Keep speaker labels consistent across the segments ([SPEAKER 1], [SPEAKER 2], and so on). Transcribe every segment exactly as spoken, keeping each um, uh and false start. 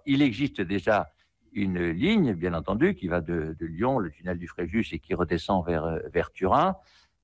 [SPEAKER 1] il existe déjà une ligne, bien entendu, qui va de, de Lyon, le tunnel du Fréjus, et qui redescend vers, vers Turin.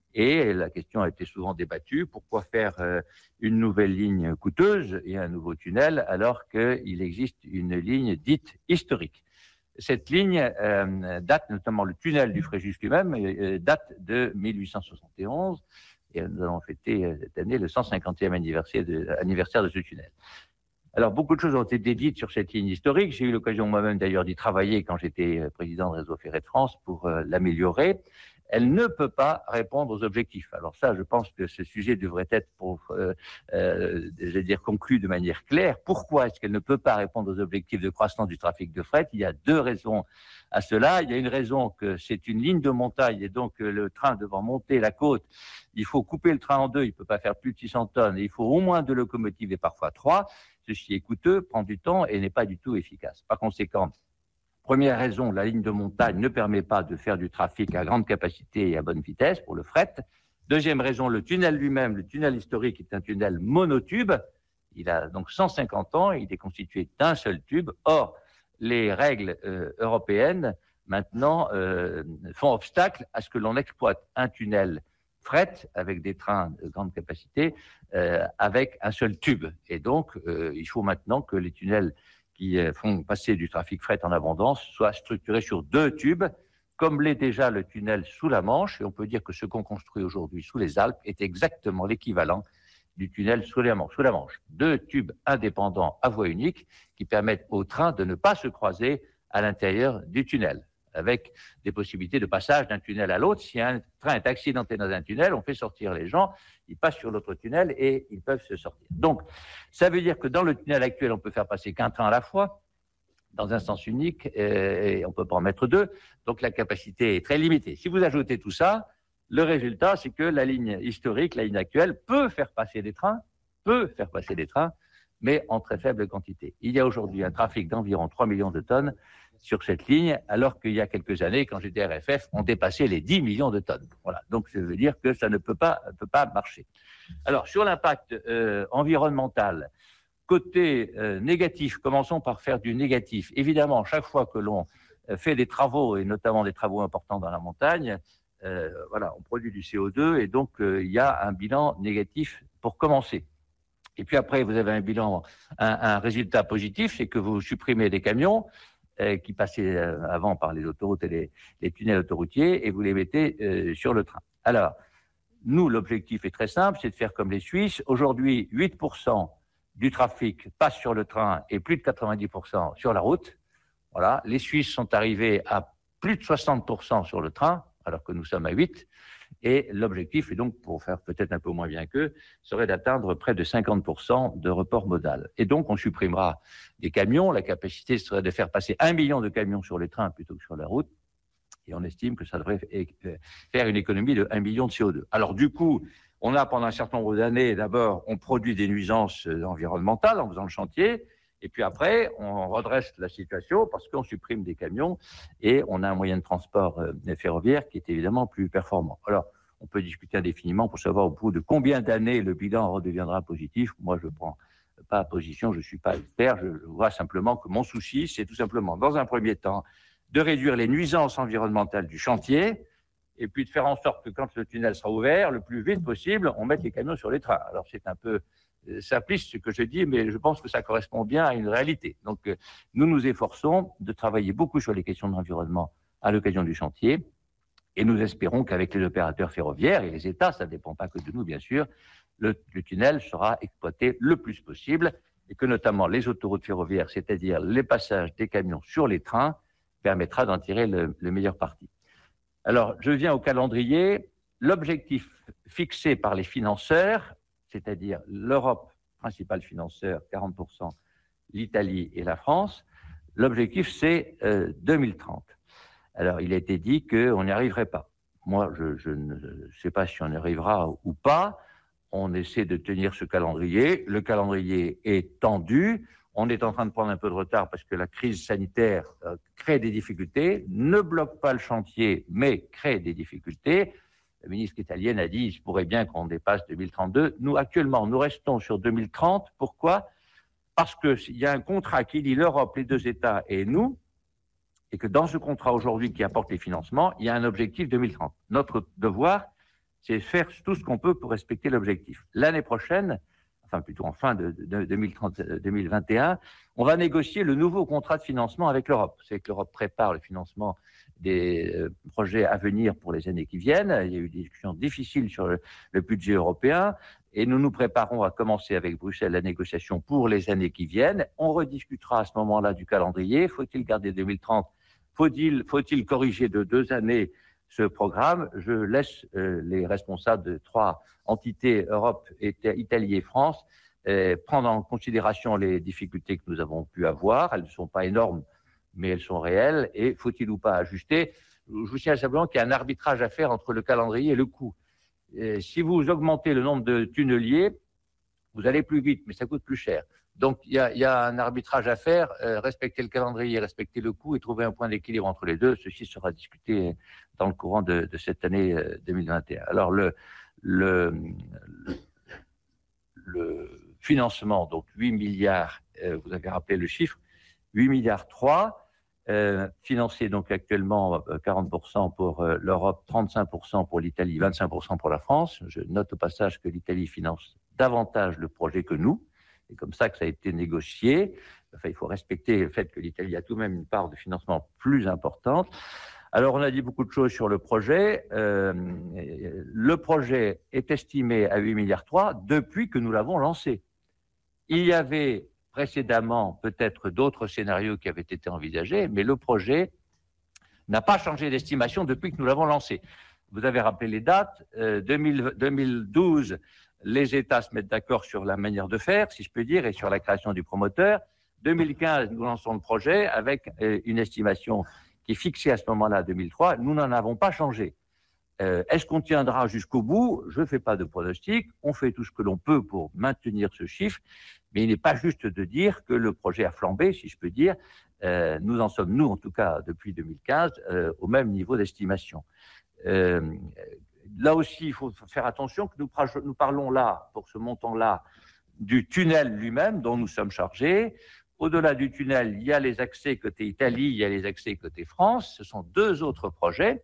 [SPEAKER 1] Et la question a été souvent débattue, pourquoi faire euh, une nouvelle ligne coûteuse et un nouveau tunnel alors qu'il existe une ligne dite historique. Cette ligne euh, date, notamment le tunnel du Fréjus lui-même, euh, date de mille huit cent soixante et onze, et nous allons fêter euh, cette année le cent cinquantième anniversaire de, anniversaire de ce tunnel. Alors, beaucoup de choses ont été dites sur cette ligne historique. J'ai eu l'occasion moi-même d'ailleurs d'y travailler quand j'étais président de Réseau Ferré de France pour euh, l'améliorer. Elle ne peut pas répondre aux objectifs. Alors ça, je pense que ce sujet devrait être, pour, euh, euh, je vais dire, conclu de manière claire. Pourquoi est-ce qu'elle ne peut pas répondre aux objectifs de croissance du trafic de fret? Il y a deux raisons à cela. Il y a une raison que c'est une ligne de montagne et donc le train devant monter la côte, il faut couper le train en deux, il ne peut pas faire plus de six cents tonnes, et il faut au moins deux locomotives et parfois trois. Ceci est coûteux, prend du temps et n'est pas du tout efficace. Par conséquent, première raison, la ligne de montagne ne permet pas de faire du trafic à grande capacité et à bonne vitesse pour le fret. Deuxième raison, le tunnel lui-même, le tunnel historique est un tunnel monotube. Il a donc cent cinquante ans, il est constitué d'un seul tube. Or, les règles euh, européennes, maintenant, euh, font obstacle à ce que l'on exploite un tunnel fret avec des trains de grande capacité euh, avec un seul tube. Et donc, euh, il faut maintenant que les tunnels qui font passer du trafic fret en abondance soient structurés sur deux tubes, comme l'est déjà le tunnel sous la Manche. Et on peut dire que ce qu'on construit aujourd'hui sous les Alpes est exactement l'équivalent du tunnel sous la Manche. Sous la Manche. Deux tubes indépendants à voie unique qui permettent aux trains de ne pas se croiser à l'intérieur du tunnel, avec des possibilités de passage d'un tunnel à l'autre. Si un train est accidenté dans un tunnel, on fait sortir les gens, ils passent sur l'autre tunnel et ils peuvent se sortir. Donc, ça veut dire que dans le tunnel actuel, on peut faire passer qu'un train à la fois, dans un sens unique, et on ne peut pas en mettre deux. Donc, la capacité est très limitée. Si vous ajoutez tout ça, le résultat, c'est que la ligne historique, la ligne actuelle, peut faire passer des trains, peut faire passer des trains, mais en très faible quantité. Il y a aujourd'hui un trafic d'environ trois millions de tonnes sur cette ligne, alors qu'il y a quelques années, quand j'étais R F F, on dépassait les dix millions de tonnes. Voilà. Donc, ça veut dire que ça ne peut pas, peut pas marcher. Alors, sur l'impact euh, environnemental, côté euh, négatif, commençons par faire du négatif. Évidemment, chaque fois que l'on fait des travaux, et notamment des travaux importants dans la montagne, euh, voilà, on produit du C O deux, et donc euh, il y a un bilan négatif pour commencer. Et puis après, vous avez un bilan, un, un résultat positif, c'est que vous supprimez des camions qui passaient avant par les autoroutes et les, les tunnels autoroutiers, et vous les mettez euh, sur le train. Alors, nous, l'objectif est très simple, c'est de faire comme les Suisses. Aujourd'hui, huit pour cent du trafic passe sur le train et plus de quatre-vingt-dix pour cent sur la route. Voilà. Les Suisses sont arrivés à plus de soixante pour cent sur le train, alors que nous sommes à huit. Et l'objectif est donc, pour faire peut-être un peu moins bien qu'eux, serait d'atteindre près de cinquante pour cent de report modal. Et donc, on supprimera des camions. La capacité serait de faire passer un million de camions sur les trains plutôt que sur la route. Et on estime que ça devrait faire une économie de un million de C O deux. Alors, du coup, on a pendant un certain nombre d'années, d'abord, on produit des nuisances environnementales en faisant le chantier. Et puis après, on redresse la situation parce qu'on supprime des camions et on a un moyen de transport euh, ferroviaire qui est évidemment plus performant. Alors, on peut discuter indéfiniment pour savoir au bout de combien d'années le bilan redeviendra positif. Moi, je ne prends pas position, je ne suis pas expert. Je vois simplement que mon souci, c'est tout simplement, dans un premier temps, de réduire les nuisances environnementales du chantier et puis de faire en sorte que quand le tunnel sera ouvert, le plus vite possible, on mette les camions sur les trains. Alors, c'est un peu simpliste ce que je dis, mais je pense que ça correspond bien à une réalité. Donc, euh, nous nous efforçons de travailler beaucoup sur les questions de l'environnement à l'occasion du chantier, et nous espérons qu'avec les opérateurs ferroviaires et les États, ça ne dépend pas que de nous, bien sûr, le, le tunnel sera exploité le plus possible, et que notamment les autoroutes ferroviaires, c'est-à-dire les passages des camions sur les trains, permettra d'en tirer le, le meilleur parti. Alors, je viens au calendrier. L'objectif fixé par les financeurs, c'est-à-dire l'Europe, principal financeur, quarante pour cent, l'Italie et la France, l'objectif, c'est euh, deux mille trente. Alors, il a été dit qu'on n'y arriverait pas. Moi, je, je ne sais pas si on y arrivera ou pas. On essaie de tenir ce calendrier. Le calendrier est tendu. On est en train de prendre un peu de retard parce que la crise sanitaire euh, crée des difficultés, ne bloque pas le chantier, mais crée des difficultés. La ministre italienne a dit qu'il se pourrait bien qu'on dépasse deux mille trente-deux. Nous, actuellement, nous restons sur deux mille trente. Pourquoi ? parce qu'il y a un contrat qui lie l'Europe, les deux États et nous, et que dans ce contrat aujourd'hui qui apporte les financements, il y a un objectif deux mille trente. Notre devoir, c'est de faire tout ce qu'on peut pour respecter l'objectif. L'année prochaine, enfin plutôt en fin de, de deux mille trente, deux mille vingt et un, on va négocier le nouveau contrat de financement avec l'Europe. C'est que l'Europe prépare le financement des euh, projets à venir pour les années qui viennent. Il y a eu des discussions difficiles sur le, le budget européen et nous nous préparons à commencer avec Bruxelles la négociation pour les années qui viennent. On rediscutera à ce moment-là du calendrier. Faut-il garder deux mille trente? Faut-il, faut-il corriger de deux années ce programme? Je laisse euh, les responsables de trois entités, Europe, Italie et France, euh, prendre en considération les difficultés que nous avons pu avoir. Elles ne sont pas énormes, mais elles sont réelles. Et faut-il ou pas ajuster? Je vous signale simplement qu'il y a un arbitrage à faire entre le calendrier et le coût. Et si vous augmentez le nombre de tunneliers, vous allez plus vite, mais ça coûte plus cher. Donc, il y a, il y a un arbitrage à faire, euh, respecter le calendrier, respecter le coût et trouver un point d'équilibre entre les deux. Ceci sera discuté dans le courant de, de cette année euh, deux mille vingt et un. Alors, le, le, le, le financement, donc huit milliards, euh, vous avez rappelé le chiffre, huit milliards trois, euh, financé donc actuellement quarante pour cent pour euh, l'Europe, trente-cinq pour cent pour l'Italie, vingt-cinq pour cent pour la France. Je note au passage que l'Italie finance davantage le projet que nous. C'est comme ça que ça a été négocié. Enfin, il faut respecter le fait que l'Italie a tout de même une part de financement plus importante. Alors, on a dit beaucoup de choses sur le projet. Euh, le projet est estimé à huit milliards trois depuis que nous l'avons lancé. Il y avait précédemment peut-être d'autres scénarios qui avaient été envisagés, mais le projet n'a pas changé d'estimation depuis que nous l'avons lancé. Vous avez rappelé les dates. Euh, deux mille, deux mille douze, les États se mettent d'accord sur la manière de faire, si je peux dire, et sur la création du promoteur. deux mille quinze, nous lançons le projet avec une estimation qui est fixée à ce moment-là à deux mille trois. Nous n'en avons pas changé. Euh, est-ce qu'on tiendra jusqu'au bout? Je ne fais pas de pronostic. On fait tout ce que l'on peut pour maintenir ce chiffre, mais il n'est pas juste de dire que le projet a flambé, si je peux dire. Euh, nous en sommes, nous en tout cas, depuis deux mille quinze, euh, au même niveau d'estimation. Euh, Là aussi, il faut faire attention que nous, nous parlons là, pour ce montant-là, du tunnel lui-même dont nous sommes chargés. Au-delà du tunnel, il y a les accès côté Italie, il y a les accès côté France. Ce sont deux autres projets.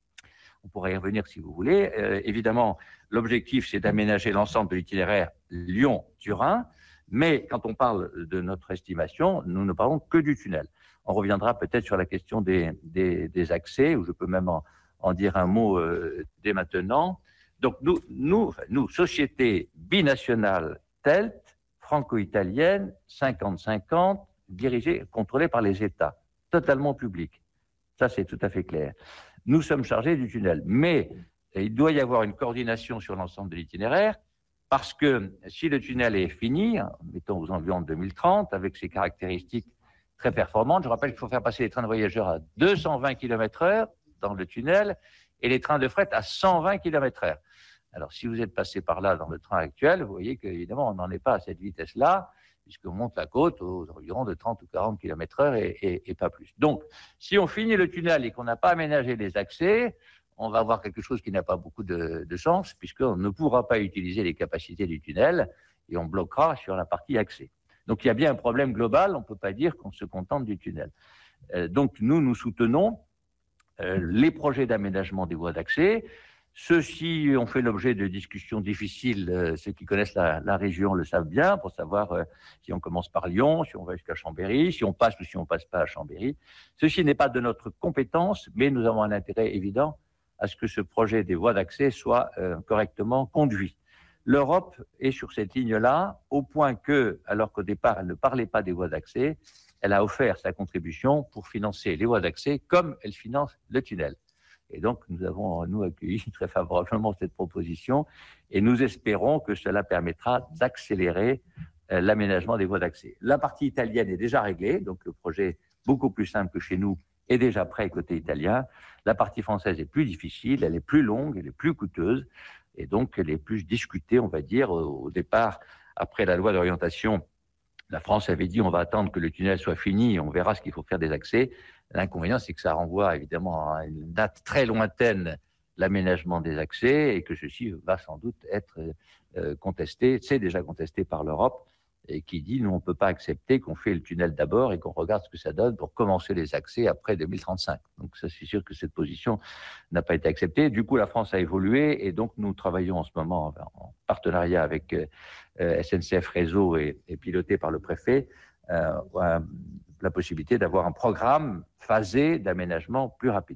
[SPEAKER 1] On pourrait y revenir si vous voulez. Euh, évidemment, l'objectif, c'est d'aménager l'ensemble de l'itinéraire Lyon-Turin. Mais quand on parle de notre estimation, nous ne parlons que du tunnel. On reviendra peut-être sur la question des, des, des accès, où je peux même en en dire un mot euh, dès maintenant. Donc, nous, nous, nous société binationale T E L T, franco-italienne, cinquante cinquante, dirigée, contrôlée par les États, totalement publique. Ça, c'est tout à fait clair. Nous sommes chargés du tunnel, mais il doit y avoir une coordination sur l'ensemble de l'itinéraire, parce que si le tunnel est fini, mettons aux environs de deux mille trente, avec ses caractéristiques très performantes, je rappelle qu'il faut faire passer les trains de voyageurs à deux cent vingt kilomètres heure, dans le tunnel, et les trains de fret à cent vingt kilomètres heure. Alors, si vous êtes passé par là dans le train actuel, vous voyez qu'évidemment, on n'en est pas à cette vitesse-là, puisqu'on monte la côte aux environs de trente ou quarante kilomètres heure et, et, et pas plus. Donc, si on finit le tunnel et qu'on n'a pas aménagé les accès, on va avoir quelque chose qui n'a pas beaucoup de, de sens, puisqu'on ne pourra pas utiliser les capacités du tunnel et on bloquera sur la partie accès. Donc, il y a bien un problème global, on ne peut pas dire qu'on se contente du tunnel. Euh, donc, nous, nous soutenons Euh, les projets d'aménagement des voies d'accès. Ceux-ci ont fait l'objet de discussions difficiles. Euh, ceux qui connaissent la, la région le savent bien, pour savoir euh, si on commence par Lyon, si on va jusqu'à Chambéry, si on passe ou si on ne passe pas à Chambéry. Ceci n'est pas de notre compétence, mais nous avons un intérêt évident à ce que ce projet des voies d'accès soit euh, correctement conduit. L'Europe est sur cette ligne-là, au point que, alors qu'au départ, elle ne parlait pas des voies d'accès, elle a offert sa contribution pour financer les voies d'accès comme elle finance le tunnel. Et donc, nous avons, nous, accueilli très favorablement cette proposition et nous espérons que cela permettra d'accélérer euh, l'aménagement des voies d'accès. La partie italienne est déjà réglée, donc le projet, beaucoup plus simple que chez nous, est déjà prêt côté italien. La partie française est plus difficile, elle est plus longue, elle est plus coûteuse et donc elle est plus discutée, on va dire, au départ, après la loi d'orientation. La France avait dit on va attendre que le tunnel soit fini et on verra ce qu'il faut faire des accès. L'inconvénient, c'est que ça renvoie évidemment à une date très lointaine l'aménagement des accès et que ceci va sans doute être euh, contesté, c'est déjà contesté par l'Europe et qui dit, nous, on ne peut pas accepter qu'on fait le tunnel d'abord et qu'on regarde ce que ça donne pour commencer les accès après deux mille trente-cinq. Donc, ça, c'est sûr que cette position n'a pas été acceptée. Du coup, la France a évolué et donc, nous travaillons en ce moment en partenariat avec euh, S N C F Réseau et, et piloté par le préfet, euh, euh, la possibilité d'avoir un programme phasé d'aménagement plus rapide.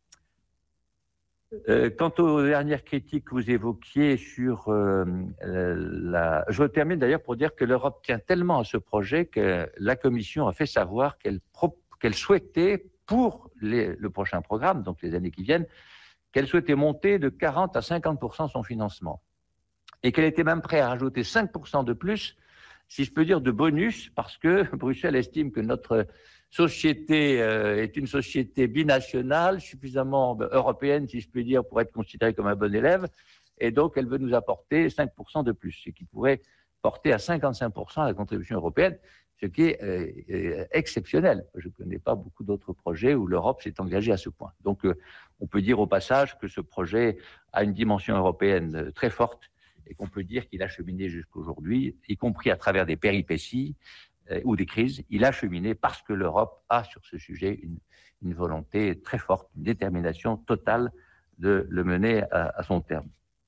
[SPEAKER 1] Euh, quant aux dernières critiques que vous évoquiez sur euh, la... Je termine d'ailleurs pour dire que l'Europe tient tellement à ce projet que la Commission a fait savoir qu'elle pro... qu'elle souhaitait, pour les... le prochain programme, donc les années qui viennent, qu'elle souhaitait monter de quarante à cinquante pour cent son financement. Et qu'elle était même prête à rajouter cinq pour cent de plus, si je peux dire, de bonus, parce que Bruxelles estime que notre société euh, est une société binationale, suffisamment européenne, si je puis dire, pour être considérée comme un bon élève, et donc elle veut nous apporter cinq pour cent de plus, ce qui pourrait porter à cinquante-cinq pour cent la contribution européenne, ce qui est euh, exceptionnel. Je ne connais pas beaucoup d'autres projets où l'Europe s'est engagée à ce point. Donc euh, on peut dire au passage que ce projet a une dimension européenne très forte, et qu'on peut dire qu'il a cheminé jusqu'aujourd'hui, y compris à travers des péripéties euh, ou des crises. Il a cheminé parce que l'Europe a sur ce sujet une, une volonté très forte, une détermination totale de le mener à, à son terme.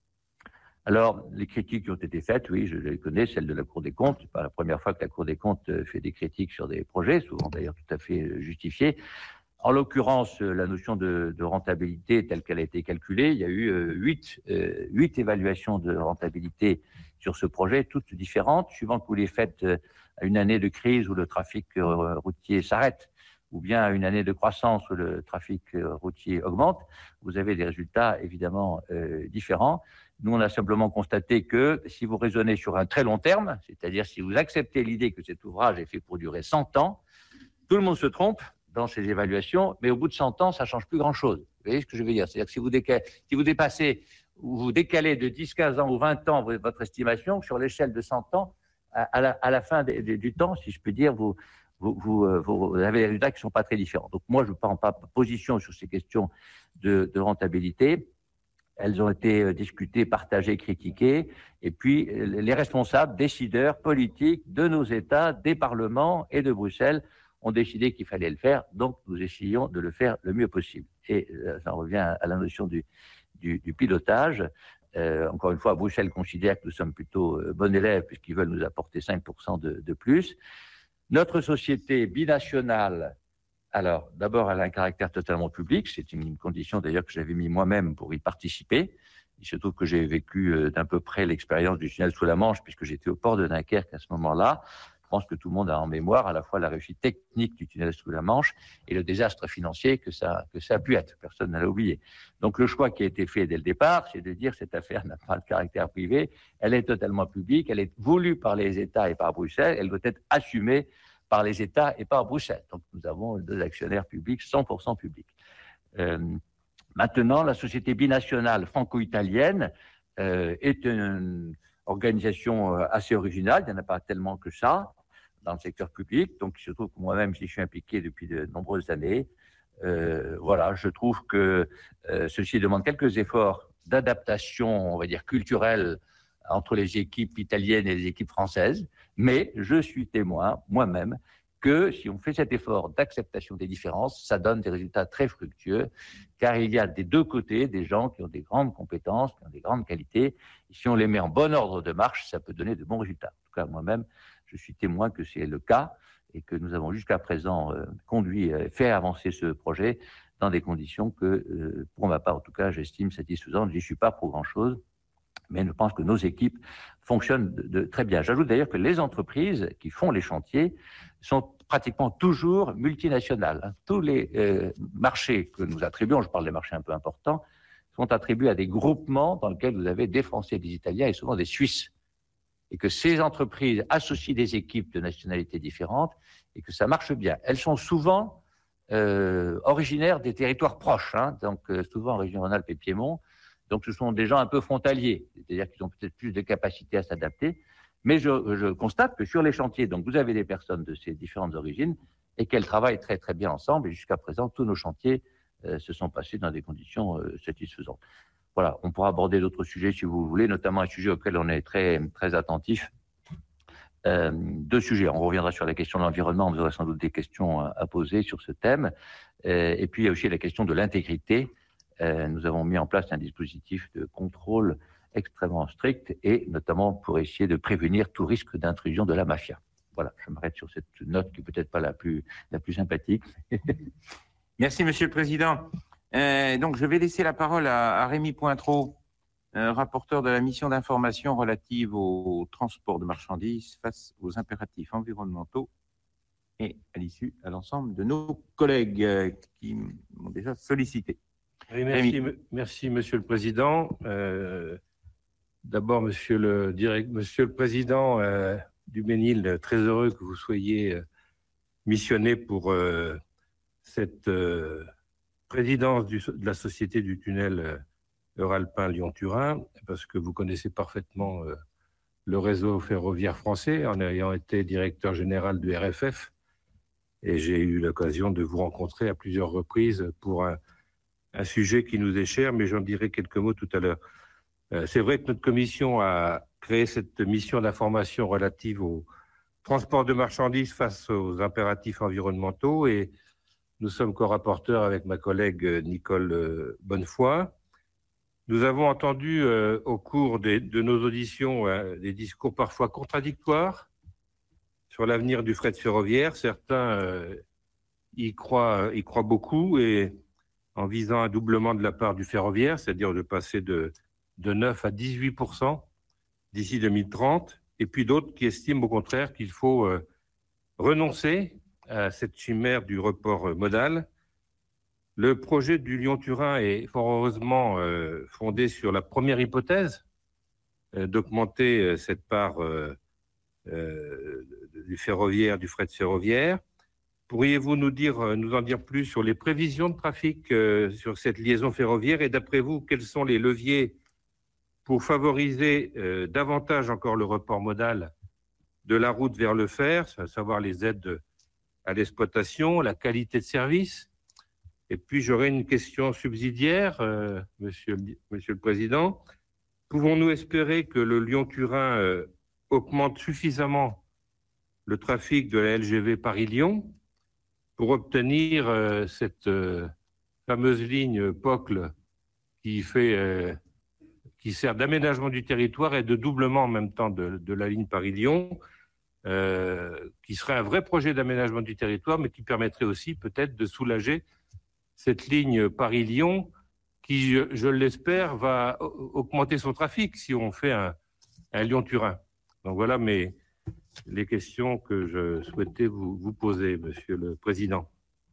[SPEAKER 1] Alors, les critiques qui ont été faites, oui, je les connais, celles de la Cour des comptes. Ce n'est pas la première fois que la Cour des comptes fait des critiques sur des projets, souvent d'ailleurs tout à fait justifiées. En l'occurrence, la notion de, de rentabilité telle qu'elle a été calculée, il y a eu euh, huit, euh, huit évaluations de rentabilité sur ce projet, toutes différentes, suivant que vous les faites euh, à une année de crise où le trafic euh, routier s'arrête, ou bien à une année de croissance où le trafic euh, routier augmente, vous avez des résultats évidemment euh, différents. Nous, on a simplement constaté que si vous raisonnez sur un très long terme, c'est-à-dire si vous acceptez l'idée que cet ouvrage est fait pour durer cent ans, tout le monde se trompe dans ces évaluations, mais au bout de cent ans, ça ne change plus grand-chose. Vous voyez ce que je veux dire? C'est-à-dire que si vous, décalez, si vous dépassez ou vous décalez de dix, quinze ans ou vingt ans votre estimation, sur l'échelle de cent ans, à la, à la fin de, de, du temps, si je peux dire, vous, vous, vous, vous avez des résultats qui ne sont pas très différents. Donc moi, je ne prends pas position sur ces questions de, de rentabilité. Elles ont été discutées, partagées, critiquées. Et puis, les responsables, décideurs politiques de nos États, des parlements et de Bruxelles ont décidé qu'il fallait le faire, donc nous essayons de le faire le mieux possible. Et euh, ça revient à la notion du, du, du pilotage. Euh, encore une fois, Bruxelles considère que nous sommes plutôt euh, bons élèves puisqu'ils veulent nous apporter cinq pour cent de, de plus. Notre société binationale, alors d'abord, elle a un caractère totalement public. C'est une condition d'ailleurs que j'avais mis moi-même pour y participer. Il se trouve que j'ai vécu euh, d'un peu près l'expérience du tunnel sous la Manche puisque j'étais au port de Dunkerque à ce moment-là. Je pense que tout le monde a en mémoire à la fois la réussite technique du tunnel sous la Manche et le désastre financier que ça, que ça a pu être. Personne ne l'a oublié. Donc le choix qui a été fait dès le départ, c'est de dire que cette affaire n'a pas de caractère privé, elle est totalement publique, elle est voulue par les États et par Bruxelles, elle doit être assumée par les États et par Bruxelles. Donc nous avons deux actionnaires publics, cent pour cent publics. Euh, maintenant, la société binationale franco-italienne euh, est une organisation assez originale, il n'y en a pas tellement que ça dans le secteur public, donc il se trouve que moi-même j'y suis impliqué depuis de nombreuses années. Euh, voilà, je trouve que euh, ceci demande quelques efforts d'adaptation, on va dire culturelle, entre les équipes italiennes et les équipes françaises, mais je suis témoin moi-même que si on fait cet effort d'acceptation des différences, ça donne des résultats très fructueux, car il y a des deux côtés des gens qui ont des grandes compétences, qui ont des grandes qualités, et si on les met en bon ordre de marche, ça peut donner de bons résultats. En tout cas, moi-même, je suis témoin que c'est le cas, et que nous avons jusqu'à présent euh, conduit, euh, fait avancer ce projet dans des conditions que, euh, pour ma part en tout cas, j'estime satisfaisantes. Je n'y suis pas pour grand-chose, mais je pense que nos équipes fonctionnent de, de très bien. J'ajoute d'ailleurs que les entreprises qui font les chantiers sont pratiquement toujours multinationales. Tous les euh, marchés que nous attribuons, je parle des marchés un peu importants, sont attribués à des groupements dans lesquels vous avez des Français, des Italiens et souvent des Suisses. Et que ces entreprises associent des équipes de nationalités différentes et que ça marche bien. Elles sont souvent euh, originaires des territoires proches, hein, donc euh, souvent en région Rhône-Alpes et Piémont. Donc ce sont des gens un peu frontaliers, c'est-à-dire qu'ils ont peut-être plus de capacité à s'adapter. Mais je, je constate que sur les chantiers, donc vous avez des personnes de ces différentes origines et qu'elles travaillent très très bien ensemble. Et jusqu'à présent, tous nos chantiers euh, se sont passés dans des conditions euh, satisfaisantes. Voilà, on pourra aborder d'autres sujets si vous voulez, notamment un sujet auquel on est très, très attentif, Euh, deux sujets. On reviendra sur la question de l'environnement, vous aurez sans doute des questions à, à poser sur ce thème. Euh, et puis, il y a aussi la question de l'intégrité. Euh, nous avons mis en place un dispositif de contrôle extrêmement strict, et notamment pour essayer de prévenir tout risque d'intrusion de la mafia. Voilà, je m'arrête sur cette note qui n'est peut-être pas la plus, la plus sympathique.
[SPEAKER 2] Merci, Monsieur le Président. Euh, donc, je vais laisser la parole à, à Rémy Pointreau, euh, rapporteur de la mission d'information relative au, au transport de marchandises face aux impératifs environnementaux, et à l'issue à l'ensemble de nos collègues euh, qui m'ont déjà sollicité.
[SPEAKER 3] Oui, merci, merci, Monsieur le Président. Euh, D'abord, Monsieur le, direct, Monsieur le Président euh, du Ménil, très heureux que vous soyez euh, missionné pour euh, cette euh, présidence du, de la Société du tunnel euh, Euralpin Lyon-Turin, parce que vous connaissez parfaitement euh, le réseau ferroviaire français, en ayant été directeur général du R F F, et j'ai eu l'occasion de vous rencontrer à plusieurs reprises pour un, un sujet qui nous est cher, mais j'en dirai quelques mots tout à l'heure. C'est vrai que notre commission a créé cette mission d'information relative au transport de marchandises face aux impératifs environnementaux, et nous sommes co-rapporteurs avec ma collègue Nicole Bonnefoy. Nous avons entendu euh, au cours des, de nos auditions euh, des discours parfois contradictoires sur l'avenir du fret ferroviaire. Certains euh, y croient, y croient beaucoup, et en visant un doublement de la part du ferroviaire, c'est-à-dire de passer de de neuf à dix-huit pour cent d'ici deux mille trente, et puis d'autres qui estiment au contraire qu'il faut euh, renoncer à cette chimère du report modal. Le projet du Lyon-Turin est fort heureusement euh, fondé sur la première hypothèse euh, d'augmenter euh, cette part euh, euh, du ferroviaire, du fret ferroviaire. Pourriez-vous nous dire, nous en dire plus sur les prévisions de trafic euh, sur cette liaison ferroviaire, et d'après vous, quels sont les leviers pour favoriser euh, davantage encore le report modal de la route vers le fer, à savoir les aides à l'exploitation, la qualité de service? Et puis j'aurais une question subsidiaire, euh, monsieur, monsieur le Président. Pouvons-nous espérer que le Lyon-Turin euh, augmente suffisamment le trafic de la L G V Paris-Lyon pour obtenir euh, cette euh, fameuse ligne P O C L qui fait... Euh, qui sert d'aménagement du territoire et de doublement en même temps de, de la ligne Paris-Lyon, euh, qui serait un vrai projet d'aménagement du territoire, mais qui permettrait aussi peut-être de soulager cette ligne Paris-Lyon, qui, je, je l'espère, va augmenter son trafic si on fait un, un Lyon-Turin. Donc voilà mes, les questions que je souhaitais vous, vous poser, Monsieur le Président.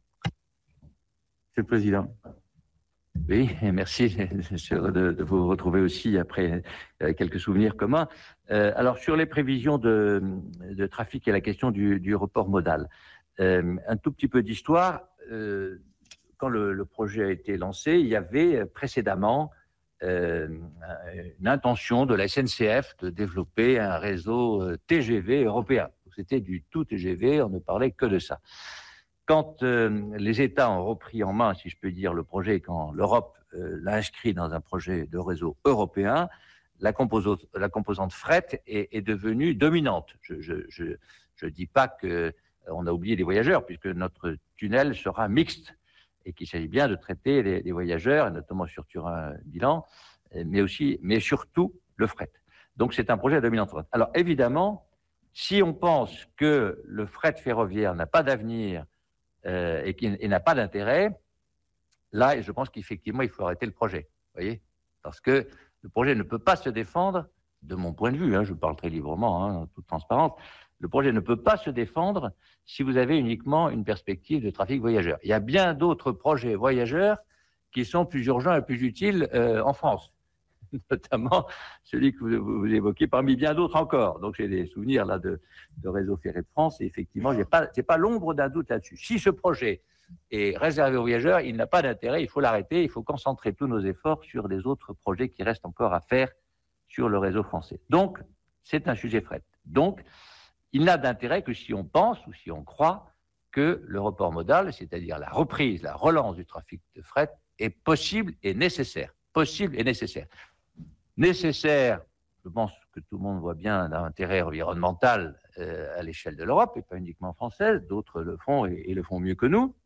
[SPEAKER 1] Monsieur le Président. Oui, merci. Je suis heureux de, de vous retrouver aussi après euh, quelques souvenirs communs. Euh, alors, sur les prévisions de, de trafic et la question du, du report modal, euh, un tout petit peu d'histoire. Euh, quand le, le projet a été lancé, il y avait précédemment euh, une intention de la S N C F de développer un réseau T G V européen. C'était du tout T G V, on ne parlait que de ça. Quand euh, les États ont repris en main, si je peux dire, le projet, quand l'Europe euh, l'a inscrit dans un projet de réseau européen, la composante, la composante fret est, est devenue dominante. Je ne je, je, je dis pas qu'on a oublié les voyageurs, puisque notre tunnel sera mixte et qu'il s'agit bien de traiter les, les voyageurs, et notamment sur Turin-Milan, mais aussi, mais surtout le fret. Donc c'est un projet à dominante fret. Alors évidemment, si on pense que le fret ferroviaire n'a pas d'avenir Euh, et qui et n'a pas d'intérêt, là, je pense qu'effectivement, il faut arrêter le projet. Vous voyez, parce que le projet ne peut pas se défendre, de mon point de vue, hein, je parle très librement, hein, en toute transparence, le projet ne peut pas se défendre si vous avez uniquement une perspective de trafic voyageurs. Il y a bien d'autres projets voyageurs qui sont plus urgents et plus utiles euh, en France, notamment celui que vous, vous évoquez, parmi bien d'autres encore. Donc j'ai des souvenirs là de, de Réseau Ferré de France, et effectivement, il n'y a pas, c'est pas l'ombre d'un doute là-dessus. Si ce projet est réservé aux voyageurs, il n'a pas d'intérêt, il faut l'arrêter, il faut concentrer tous nos efforts sur les autres projets qui restent encore à faire sur le réseau français. Donc, c'est un sujet fret. Donc, il n'a d'intérêt que si on pense ou si on croit que le report modal, c'est-à-dire la reprise, la relance du trafic de fret, est possible et nécessaire. Possible et nécessaire. Nécessaire, je pense que tout le monde voit bien l'intérêt environnemental euh, à l'échelle de l'Europe, et pas uniquement française, d'autres le font et, et le font mieux que nous.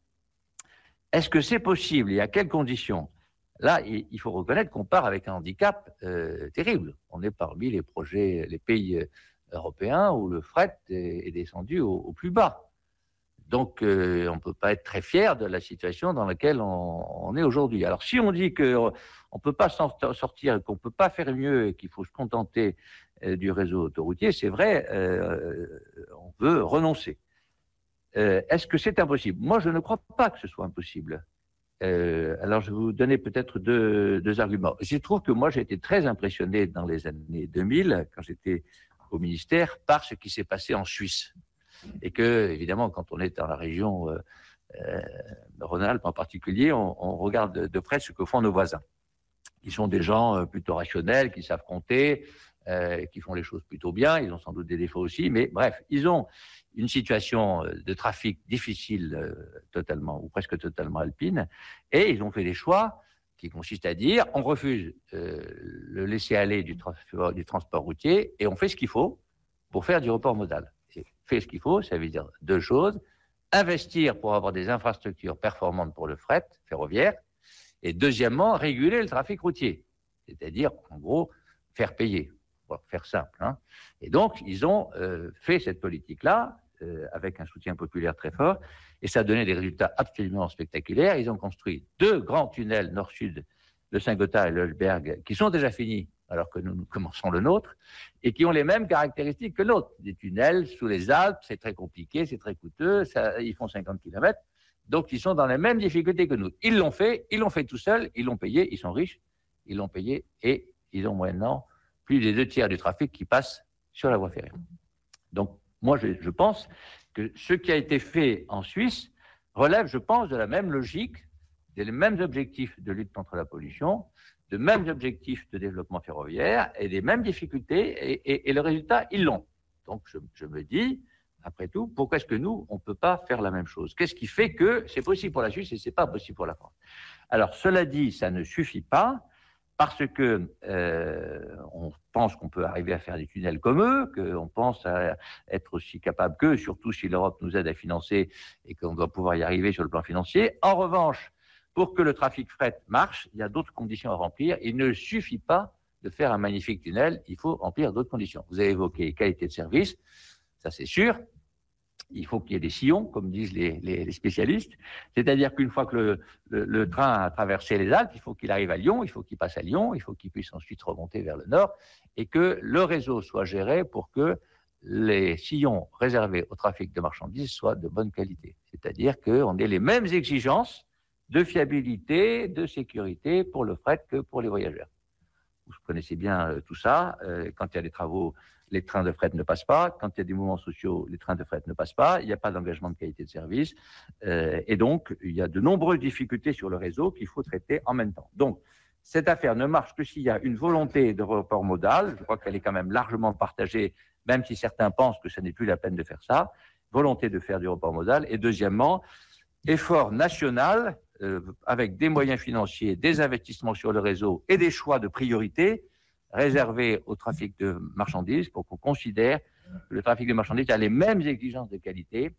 [SPEAKER 1] Est-ce que c'est possible et à quelles conditions? Là, il faut reconnaître qu'on part avec un handicap euh, terrible. On est parmi les projets, les pays européens où le fret est, est descendu au, au plus bas. Donc, euh, on ne peut pas être très fier de la situation dans laquelle on, on est aujourd'hui. Alors, si on dit qu'on ne peut pas s'en sortir, qu'on ne peut pas faire mieux et qu'il faut se contenter euh, du réseau autoroutier, c'est vrai, euh, on veut renoncer. Euh, Est-ce que c'est impossible? Moi, je ne crois pas que ce soit impossible. Euh, alors, je vais vous donner peut-être deux, deux arguments. Je trouve que moi, j'ai été très impressionné dans les années deux mille, quand j'étais au ministère, par ce qui s'est passé en Suisse. Et que, évidemment, quand on est dans la région euh, euh, Rhône-Alpes en particulier, on, on regarde de, de près ce que font nos voisins. Ils sont des gens euh, plutôt rationnels, qui savent compter, euh, qui font les choses plutôt bien. Ils ont sans doute des défauts aussi, mais bref, ils ont une situation de trafic difficile, euh, totalement ou presque totalement alpine, et ils ont fait des choix qui consistent à dire on refuse euh, le laisser-aller du, tra- du transport routier et on fait ce qu'il faut pour faire du report modal. Et faire ce qu'il faut, ça veut dire deux choses: investir pour avoir des infrastructures performantes pour le fret ferroviaire, et deuxièmement, réguler le trafic routier, c'est-à-dire, en gros, faire payer, pour faire simple. Hein. Et donc, ils ont euh, fait cette politique-là, euh, avec un soutien populaire très fort, et ça a donné des résultats absolument spectaculaires. Ils ont construit deux grands tunnels nord-sud, le Saint-Gothard et le Hulberg, qui sont déjà finis, alors que nous, nous commençons le nôtre, et qui ont les mêmes caractéristiques que l'autre. Des tunnels sous les Alpes, c'est très compliqué, c'est très coûteux, ça, ils font cinquante kilomètres, donc ils sont dans les mêmes difficultés que nous. Ils l'ont fait, ils l'ont fait tout seuls, ils l'ont payé, ils sont riches, ils l'ont payé, et ils ont maintenant plus des deux tiers du trafic qui passe sur la voie ferrée. Donc, moi, je, je pense que ce qui a été fait en Suisse relève, je pense, de la même logique, des mêmes objectifs de lutte contre la pollution, de mêmes objectifs de développement ferroviaire et des mêmes difficultés, et, et, et le résultat, ils l'ont. Donc, je, je me dis, après tout, pourquoi est-ce que nous, on ne peut pas faire la même chose? Qu'est-ce qui fait que c'est possible pour la Suisse et ce n'est pas possible pour la France? Alors, cela dit, ça ne suffit pas, parce que euh, on pense qu'on peut arriver à faire des tunnels comme eux, qu'on pense à être aussi capable qu'eux, surtout si l'Europe nous aide à financer et qu'on doit pouvoir y arriver sur le plan financier. En revanche, pour que le trafic fret marche, il y a d'autres conditions à remplir. Il ne suffit pas de faire un magnifique tunnel, il faut remplir d'autres conditions. Vous avez évoqué qualité de service, ça c'est sûr. Il faut qu'il y ait des sillons, comme disent les, les, les spécialistes. C'est-à-dire qu'une fois que le, le, le train a traversé les Alpes, il faut qu'il arrive à Lyon, il faut qu'il passe à Lyon, il faut qu'il puisse ensuite remonter vers le nord, et que le réseau soit géré pour que les sillons réservés au trafic de marchandises soient de bonne qualité. C'est-à-dire qu'on ait les mêmes exigences de fiabilité, de sécurité pour le fret que pour les voyageurs. Vous connaissez bien euh, tout ça. Euh, quand il y a des travaux, les trains de fret ne passent pas. Quand il y a des mouvements sociaux, les trains de fret ne passent pas. Il n'y a pas d'engagement de qualité de service. Euh, et donc, il y a de nombreuses difficultés sur le réseau qu'il faut traiter en même temps. Donc, cette affaire ne marche que s'il y a une volonté de report modal. Je crois qu'elle est quand même largement partagée, même si certains pensent que ce n'est plus la peine de faire ça. Volonté de faire du report modal. Et deuxièmement, effort national, euh, avec des moyens financiers, des investissements sur le réseau et des choix de priorité réservés au trafic de marchandises pour qu'on considère que le trafic de marchandises a les mêmes exigences de qualité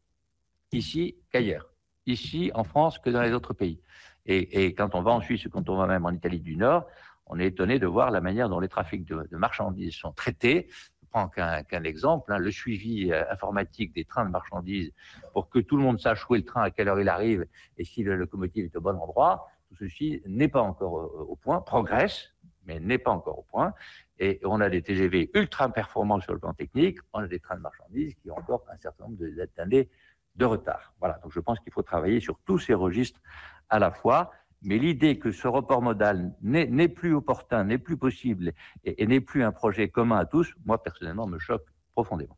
[SPEAKER 1] ici qu'ailleurs, ici en France que dans les autres pays. Et, et quand on va en Suisse ou quand on va même en Italie du Nord, on est étonné de voir la manière dont les trafics de, de marchandises sont traités. Je prends qu'un qu'un exemple, hein, le suivi euh, informatique des trains de marchandises pour que tout le monde sache où est le train, à quelle heure il arrive et si le locomotive est au bon endroit. Tout ceci n'est pas encore au, au point, progresse, mais n'est pas encore au point. Et on a des T G V ultra performants sur le plan technique, on a des trains de marchandises qui ont encore un certain nombre d'années de retard. Voilà, donc je pense qu'il faut travailler sur tous ces registres à la fois. Mais l'idée que ce report modal n'est plus opportun, n'est plus possible et, et n'est plus un projet commun à tous, moi personnellement me choque profondément.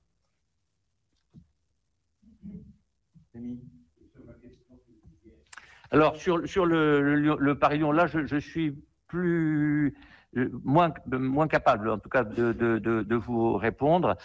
[SPEAKER 1] Alors sur, sur le, le, le Paris-Lyon, là je, je suis plus moins, moins capable en tout cas de, de, de, de vous répondre.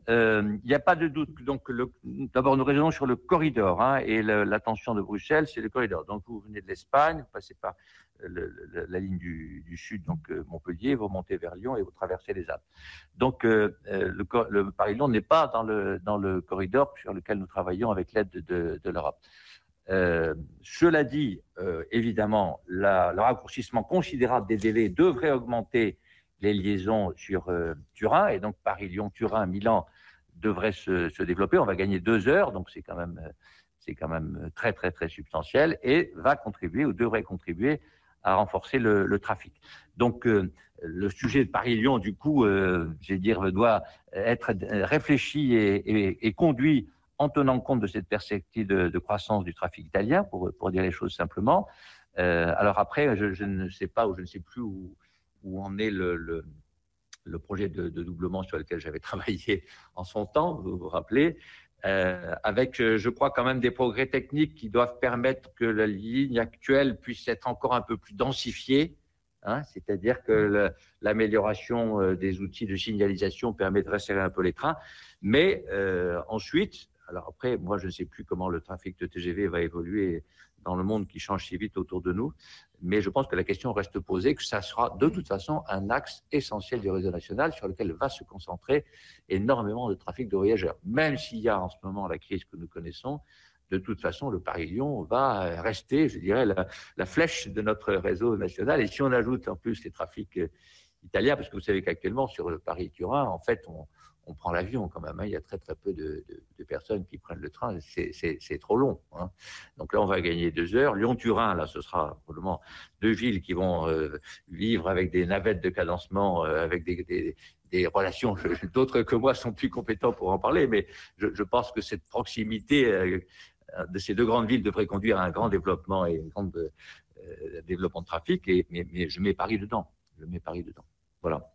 [SPEAKER 1] euh, il n'y a pas de doute. Donc, d'abord, nous raisonnons sur le corridor, hein, et l'attention de Bruxelles, c'est le corridor. Donc, vous venez de l'Espagne, vous passez par le, le, la ligne du, du sud, donc euh, Montpellier, vous remontez vers Lyon et vous traversez les Alpes. Donc, euh, le, le Paris-Lyon n'est pas dans le, dans le corridor sur lequel nous travaillons avec l'aide de, de, de l'Europe. Euh, cela dit, euh, évidemment, la, le raccourcissement considérable des délais devrait augmenter les liaisons sur euh, Turin, et donc Paris-Lyon, Turin, Milan devrait se, se développer. On va gagner deux heures, donc c'est quand même, c'est quand même très, très, très substantiel, et va contribuer ou devrait contribuer à renforcer le, le trafic. Donc, euh, le sujet de Paris-Lyon, du coup, euh, je vais dire, doit être réfléchi et, et, et conduit en tenant compte de cette perspective de, de croissance du trafic italien, pour, pour dire les choses simplement. Euh, alors après, je, je ne sais pas ou je ne sais plus où, où en est le, le, le projet de, de doublement sur lequel j'avais travaillé en son temps, vous vous rappelez, euh, avec, je crois, quand même des progrès techniques qui doivent permettre que la ligne actuelle puisse être encore un peu plus densifiée, hein, c'est-à-dire que l'amélioration des outils de signalisation permet de resserrer un peu les trains, mais euh, ensuite, alors après, moi, je ne sais plus comment le trafic de T G V va évoluer dans le monde qui change si vite autour de nous, mais je pense que la question reste posée, que ça sera de toute façon un axe essentiel du réseau national sur lequel va se concentrer énormément de trafic de voyageurs. Même s'il y a en ce moment la crise que nous connaissons, de toute façon, le Paris-Lyon va rester, je dirais, la, la flèche de notre réseau national. Et si on ajoute en plus les trafics italiens, parce que vous savez qu'actuellement, sur le Paris-Turin, en fait, on on prend l'avion quand même, hein. Il y a très très peu de, de, de personnes qui prennent le train, c'est trop long, hein. Donc là on va gagner deux heures. Lyon-Turin, là ce sera probablement deux villes qui vont euh, vivre avec des navettes de cadencement, euh, avec des, des, des relations, d'autres que moi sont plus compétents pour en parler, mais je, je pense que cette proximité euh, de ces deux grandes villes devrait conduire à un grand développement et un grand euh, développement de trafic, et, mais, mais je mets Paris dedans, je mets Paris dedans, voilà.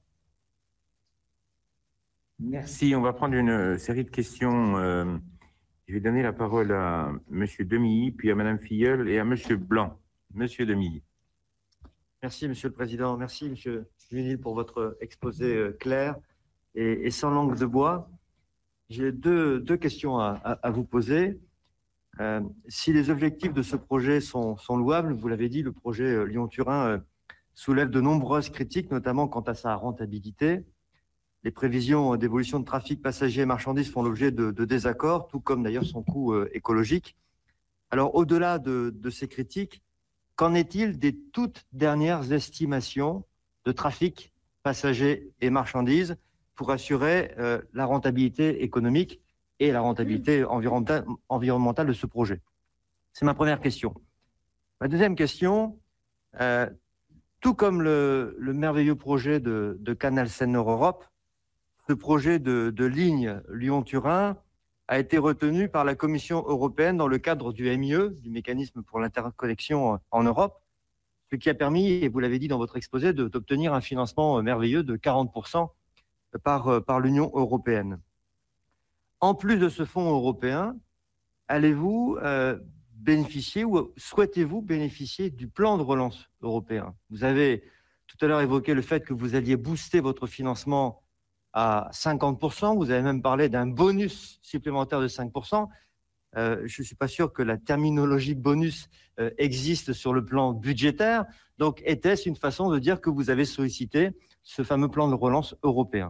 [SPEAKER 2] Merci. On va prendre une série de questions. Euh, je vais donner la parole à M. Demilly, puis à Mme Filleul et à M. Blanc. M. Demilly.
[SPEAKER 4] Merci, Monsieur le Président. Merci, M. Duménil, pour votre exposé clair et, et sans langue de bois. J'ai deux, deux questions à, à, à vous poser. Euh, si les objectifs de ce projet sont, sont louables, vous l'avez dit, le projet Lyon-Turin euh, soulève de nombreuses critiques, notamment quant à sa rentabilité. Les prévisions d'évolution de trafic passagers et marchandises font l'objet de, de désaccords, tout comme d'ailleurs son coût euh, écologique. Alors, au-delà de, de ces critiques, qu'en est-il des toutes dernières estimations de trafic passagers et marchandises pour assurer euh, la rentabilité économique et la rentabilité environnementale, environnementale de ce projet? C'est ma première question. Ma deuxième question, euh, tout comme le, le merveilleux projet de, de Canal Seine-Nord-Europe, ce projet de, de ligne Lyon-Turin a été retenu par la Commission européenne dans le cadre du M I E, du mécanisme pour l'interconnexion en Europe, ce qui a permis, et vous l'avez dit dans votre exposé, d'obtenir un financement merveilleux de quarante pour cent par, par l'Union européenne. En plus de ce fonds européen, allez-vous euh, bénéficier ou souhaitez-vous bénéficier du plan de relance européen? Vous avez tout à l'heure évoqué le fait que vous alliez booster votre financement à cinquante pour cent, vous avez même parlé d'un bonus supplémentaire de cinq pour cent. Euh, je ne suis pas sûr que la terminologie bonus euh, existe sur le plan budgétaire. Donc, était-ce une façon de dire que vous avez sollicité ce fameux plan de relance européen?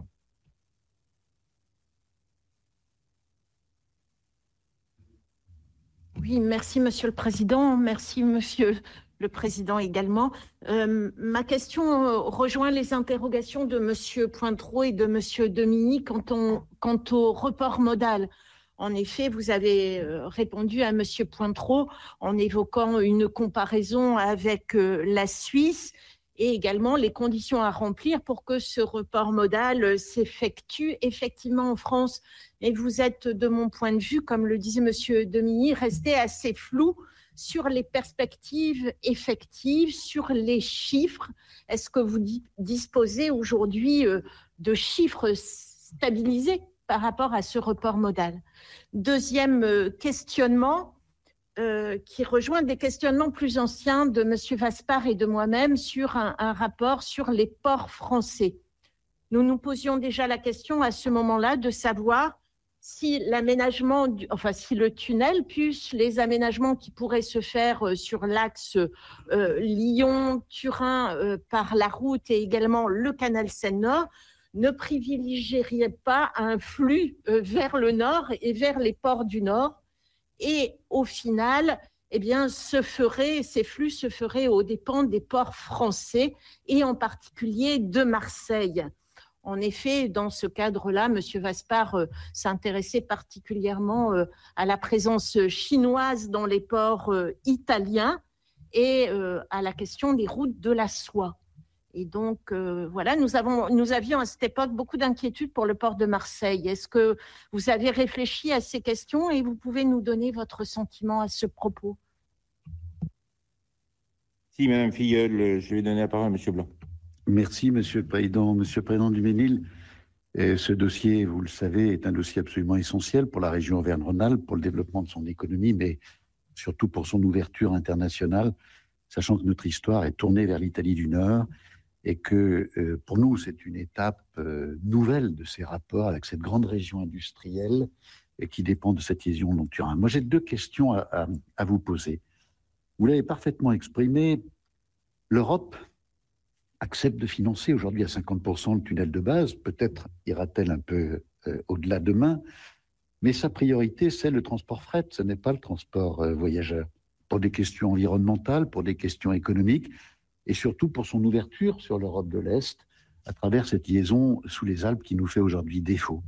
[SPEAKER 5] Oui, merci Monsieur le Président, merci Monsieur le Président également. Euh, ma question rejoint les interrogations de Monsieur Pointreau et de Monsieur Demilly quant, on, quant au report modal. En effet, vous avez répondu à Monsieur Pointreau en évoquant une comparaison avec la Suisse et également les conditions à remplir pour que ce report modal s'effectue effectivement en France. Et vous êtes, de mon point de vue, comme le disait Monsieur Demilly, resté assez flou sur les perspectives effectives, sur les chiffres. Est-ce que vous disposez aujourd'hui de chiffres stabilisés par rapport à ce report modal? Deuxième questionnement, euh, qui rejoint des questionnements plus anciens de M. Vaspart et de moi-même sur un, un rapport sur les ports français. nous nous posions déjà la question à ce moment-là de savoir si l'aménagement, du, enfin si le tunnel, plus les aménagements qui pourraient se faire sur l'axe euh, Lyon-Turin euh, par la route et également le canal Seine-Nord, ne privilégieraient pas un flux euh, vers le nord et vers les ports du nord. Et au final, eh bien, se ferait, ces flux se feraient aux dépens des ports français et en particulier de Marseille. En effet, dans ce cadre-là, M. Vaspart euh, s'intéressait particulièrement euh, à la présence chinoise dans les ports euh, italiens et euh, à la question des routes de la soie. Et donc, euh, voilà, nous, avons, nous avions à cette époque beaucoup d'inquiétudes pour le port de Marseille. Est-ce que vous avez réfléchi à ces questions et vous pouvez nous donner votre sentiment à ce propos?
[SPEAKER 2] Si, Madame Filleul, je vais donner la parole à M. Blanc.
[SPEAKER 6] Merci, Monsieur le Président. Monsieur le Président du Ménil, ce dossier, vous le savez, est un dossier absolument essentiel pour la région Auvergne-Rhône-Alpes, pour le développement de son économie, mais surtout pour son ouverture internationale, sachant que notre histoire est tournée vers l'Italie du Nord et que euh, pour nous, c'est une étape euh, nouvelle de ces rapports avec cette grande région industrielle et qui dépend de cette liaison Lyon-Turin. Moi, j'ai deux questions à, à, à vous poser. Vous l'avez parfaitement exprimé, l'Europe accepte de financer aujourd'hui à cinquante pour cent le tunnel de base, peut-être ira-t-elle un peu euh, au-delà demain, mais sa priorité, c'est le transport fret, ce n'est pas le transport euh, voyageur, pour des questions environnementales, pour des questions économiques, et surtout pour son ouverture sur l'Europe de l'Est, à travers cette liaison sous les Alpes qui nous fait aujourd'hui défaut.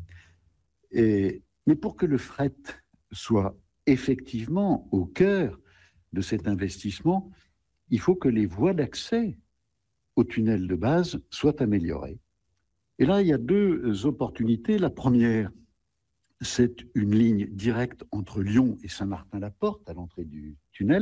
[SPEAKER 6] Et, mais pour que le fret soit effectivement au cœur de cet investissement, il faut que les voies d'accès au tunnel de base soit améliorée. Et là, il y a deux opportunités. La première, c'est une ligne directe entre Lyon et Saint-Martin-la-Porte à l'entrée du tunnel.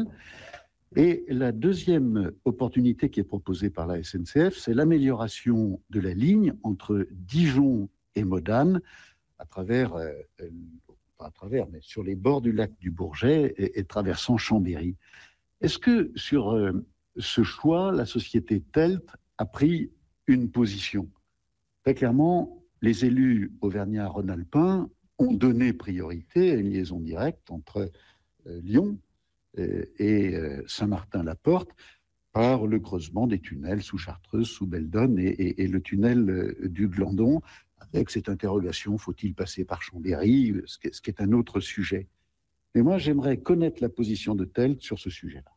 [SPEAKER 6] Et la deuxième opportunité qui est proposée par la S N C F, c'est l'amélioration de la ligne entre Dijon et Modane à travers, euh, pas à travers, mais sur les bords du lac du Bourget et, et traversant Chambéry. Est-ce que sur euh, ce choix, la société Telt a pris une position? Très clairement, les élus auvergnats-rhône-alpins ont donné priorité à une liaison directe entre euh, Lyon euh, et euh, Saint-Martin-la-Porte par le creusement des tunnels sous Chartreuse, sous Beldonne et, et, et le tunnel euh, du Glandon, avec cette interrogation, faut-il passer par Chambéry, ce qui est, ce qui est un autre sujet. Mais moi, j'aimerais connaître la position de Telt sur ce sujet-là.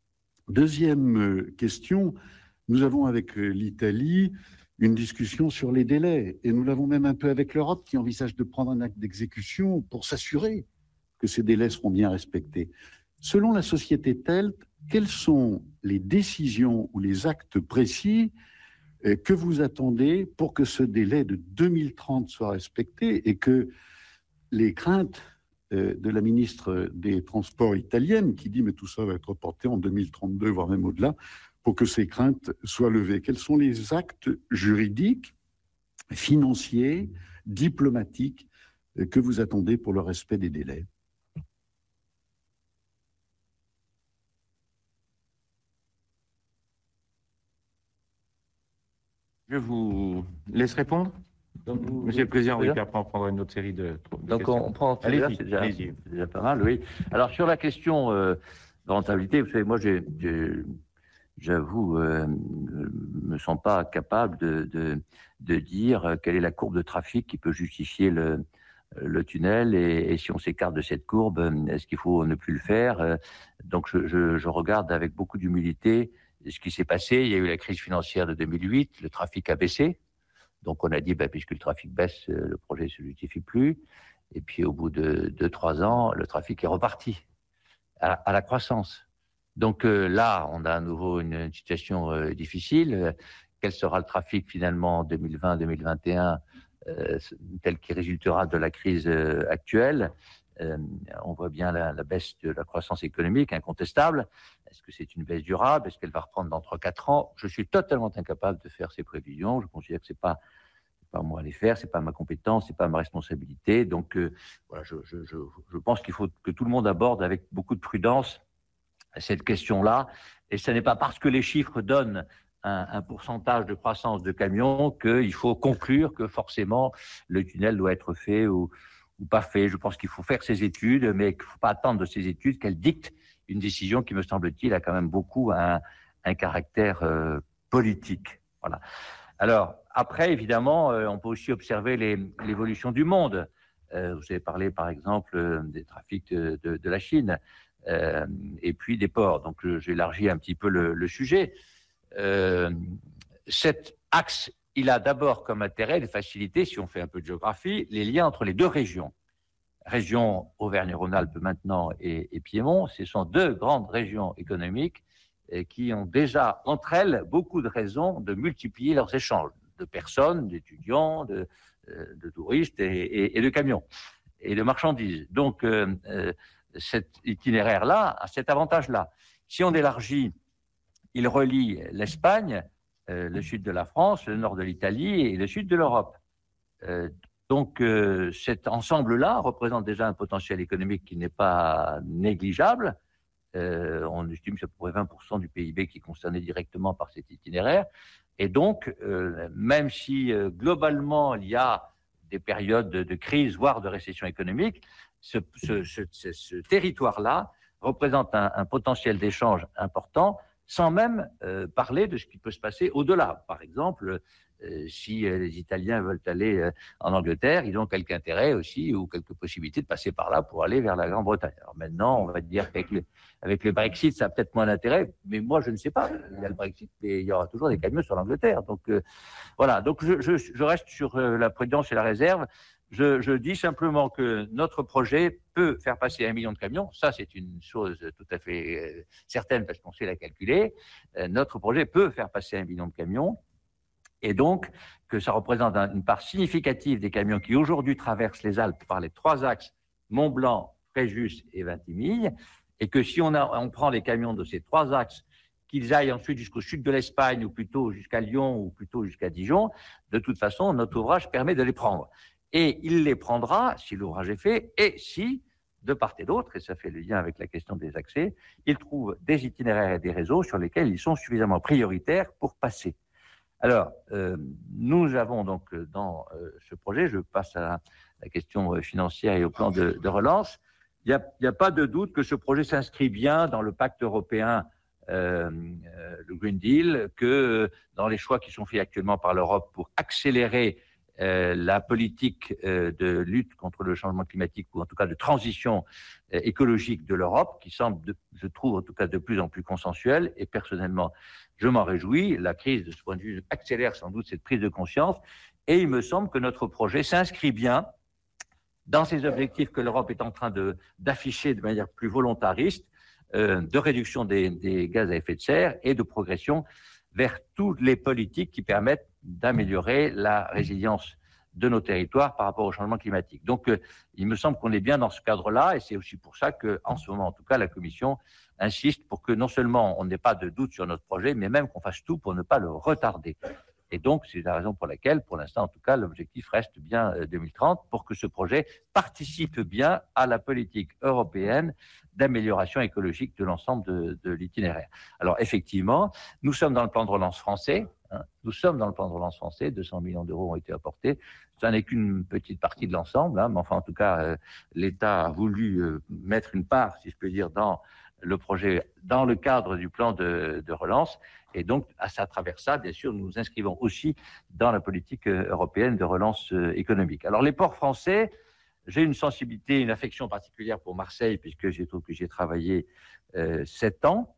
[SPEAKER 6] Deuxième question, nous avons avec l'Italie une discussion sur les délais, et nous l'avons même un peu avec l'Europe qui envisage de prendre un acte d'exécution pour s'assurer que ces délais seront bien respectés. Selon la société Telt, quelles sont les décisions ou les actes précis que vous attendez pour que ce délai de deux mille trente soit respecté et que les craintes de la ministre des Transports italienne qui dit mais tout ça va être reporté en deux mille trente-deux, voire même au-delà, pour que ces craintes soient levées. Quels sont les actes juridiques, financiers, diplomatiques que vous attendez pour le respect des délais?
[SPEAKER 2] Je vous laisse répondre. Donc, vous, Monsieur le Président, oui, puis après on prendra une autre série de, de
[SPEAKER 1] Donc
[SPEAKER 2] questions.
[SPEAKER 1] on prend
[SPEAKER 2] allez-y,
[SPEAKER 1] c'est déjà,
[SPEAKER 2] allez-y.
[SPEAKER 1] déjà pas mal, oui. Alors sur la question euh, de rentabilité, vous savez, moi j'ai, j'ai, j'avoue, euh, me sens pas capable de, de, de dire quelle est la courbe de trafic qui peut justifier le, le tunnel et, et si on s'écarte de cette courbe, est-ce qu'il faut ne plus le faire? Donc je, je, je regarde avec beaucoup d'humilité ce qui s'est passé. Il y a eu la crise financière de deux mille huit, le trafic a baissé. Donc, on a dit, bah, puisque le trafic baisse, le projet ne se justifie plus. Et puis, au bout de deux, trois ans, le trafic est reparti à, à la croissance. Donc euh, là, on a à nouveau une, une situation euh, difficile. Quel sera le trafic finalement en deux mille vingt deux mille vingt et un, euh, tel qu'il résultera de la crise euh, actuelle? Euh, on voit bien la, la baisse de la croissance économique, incontestable. Est-ce que c'est une baisse durable? Est-ce qu'elle va reprendre dans trois quatre ans? Je suis totalement incapable de faire ces prévisions. Je considère que ce n'est pas, pas moi à les faire, ce n'est pas ma compétence, ce n'est pas ma responsabilité. Donc, euh, voilà, je, je, je, je pense qu'il faut que tout le monde aborde avec beaucoup de prudence cette question-là. Et ce n'est pas parce que les chiffres donnent un, un pourcentage de croissance de camions qu'il faut conclure que forcément le tunnel doit être fait ou, ou pas fait. Je pense qu'il faut faire ces études, mais qu'il ne faut pas attendre de ces études qu'elles dictent une décision qui, me semble-t-il, a quand même beaucoup un, un caractère euh, politique. Voilà. Alors, après, évidemment, euh, on peut aussi observer les, l'évolution du monde. Euh, vous avez parlé, par exemple, euh, des trafics de, de, de la Chine euh, et puis des ports. Donc, euh, j'élargis un petit peu le, le sujet. Euh, cet axe, il a d'abord comme intérêt de faciliter, si on fait un peu de géographie, les liens entre les deux régions. Région Auvergne-Rhône-Alpes maintenant et, et Piémont, ce sont deux grandes régions économiques et qui ont déjà entre elles beaucoup de raisons de multiplier leurs échanges de personnes, d'étudiants, de, de touristes et, et, et de camions et de marchandises. Donc euh, euh, cet itinéraire-là a cet avantage-là. Si on élargit, il relie l'Espagne, euh, le sud de la France, le nord de l'Italie et le sud de l'Europe. Euh, donc, euh, cet ensemble-là représente déjà un potentiel économique qui n'est pas négligeable. Euh, on estime que c'est à peu près vingt pour cent du P I B qui est concerné directement par cet itinéraire. Et donc, euh, même si euh, globalement il y a des périodes de, de crise, voire de récession économique, ce, ce, ce, ce, ce territoire-là représente un, un potentiel d'échange important, sans même euh, parler de ce qui peut se passer au-delà. Par exemple, euh, si euh, les Italiens veulent aller euh, en Angleterre, ils ont quelque intérêt aussi ou quelques possibilités de passer par là pour aller vers la Grande-Bretagne. Alors maintenant, on va dire qu'avec le, avec le Brexit, ça a peut-être moins d'intérêt, mais moi, je ne sais pas. Il y a le Brexit, mais il y aura toujours des camions sur l'Angleterre. Donc euh, voilà, donc je, je, je reste sur euh, la prudence et la réserve. Je, je dis simplement que notre projet peut faire passer un million de camions. Ça, c'est une chose tout à fait certaine parce qu'on sait la calculer. Euh, notre projet peut faire passer un million de camions et donc que ça représente un, une part significative des camions qui aujourd'hui traversent les Alpes par les trois axes Mont-Blanc, Fréjus et Vintimille et que si on, a, on prend les camions de ces trois axes, qu'ils aillent ensuite jusqu'au sud de l'Espagne ou plutôt jusqu'à Lyon ou plutôt jusqu'à Dijon, de toute façon, notre ouvrage permet de les prendre. Et il les prendra si l'ouvrage est fait et si, de part et d'autre, et ça fait le lien avec la question des accès, il trouve des itinéraires et des réseaux sur lesquels ils sont suffisamment prioritaires pour passer. Alors, euh, nous avons donc dans euh, ce projet, je passe à la question financière et au plan de, de relance, il n'y a, il n'y a pas de doute que ce projet s'inscrit bien dans le pacte européen, euh, euh, le Green Deal, que dans les choix qui sont faits actuellement par l'Europe pour accélérer Euh, la politique euh, de lutte contre le changement climatique, ou en tout cas de transition euh, écologique de l'Europe, qui semble, de, je trouve en tout cas de plus en plus consensuelle, et personnellement, je m'en réjouis. La crise, de ce point de vue, accélère sans doute cette prise de conscience, et il me semble que notre projet s'inscrit bien dans ces objectifs que l'Europe est en train de, d'afficher de manière plus volontariste, euh, de réduction des, des gaz à effet de serre et de progression vers toutes les politiques qui permettent d'améliorer la résilience de nos territoires par rapport au changement climatique. Donc, euh, il me semble qu'on est bien dans ce cadre-là, et c'est aussi pour ça qu'en ce moment, en tout cas, la Commission insiste pour que non seulement on n'ait pas de doute sur notre projet, mais même qu'on fasse tout pour ne pas le retarder. Et donc, c'est la raison pour laquelle, pour l'instant, en tout cas, l'objectif reste bien deux mille trente pour que ce projet participe bien à la politique européenne d'amélioration écologique de l'ensemble de, de l'itinéraire. Alors, effectivement, nous sommes dans le plan de relance français. Hein, nous sommes dans le plan de relance français. deux cents millions d'euros ont été apportés. Ça n'est qu'une petite partie de l'ensemble, hein, mais enfin, en tout cas, euh, l'État a voulu euh, mettre une part, si je peux dire, dans le projet, dans le cadre du plan de, de relance. Et donc, à, à travers ça, bien sûr, nous nous inscrivons aussi dans la politique européenne de relance économique. Alors, les ports français, j'ai une sensibilité, une affection particulière pour Marseille, puisque j'ai trouvé que j'ai travaillé euh, sept ans.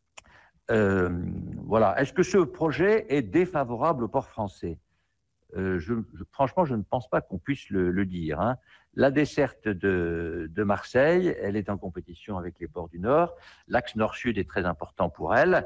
[SPEAKER 1] Euh, voilà. Est-ce que ce projet est défavorable aux ports français ? euh, je, je, Franchement, je ne pense pas qu'on puisse le, le dire. Hein. La desserte de, de Marseille, elle est en compétition avec les ports du Nord. L'axe nord-sud est très important pour elle.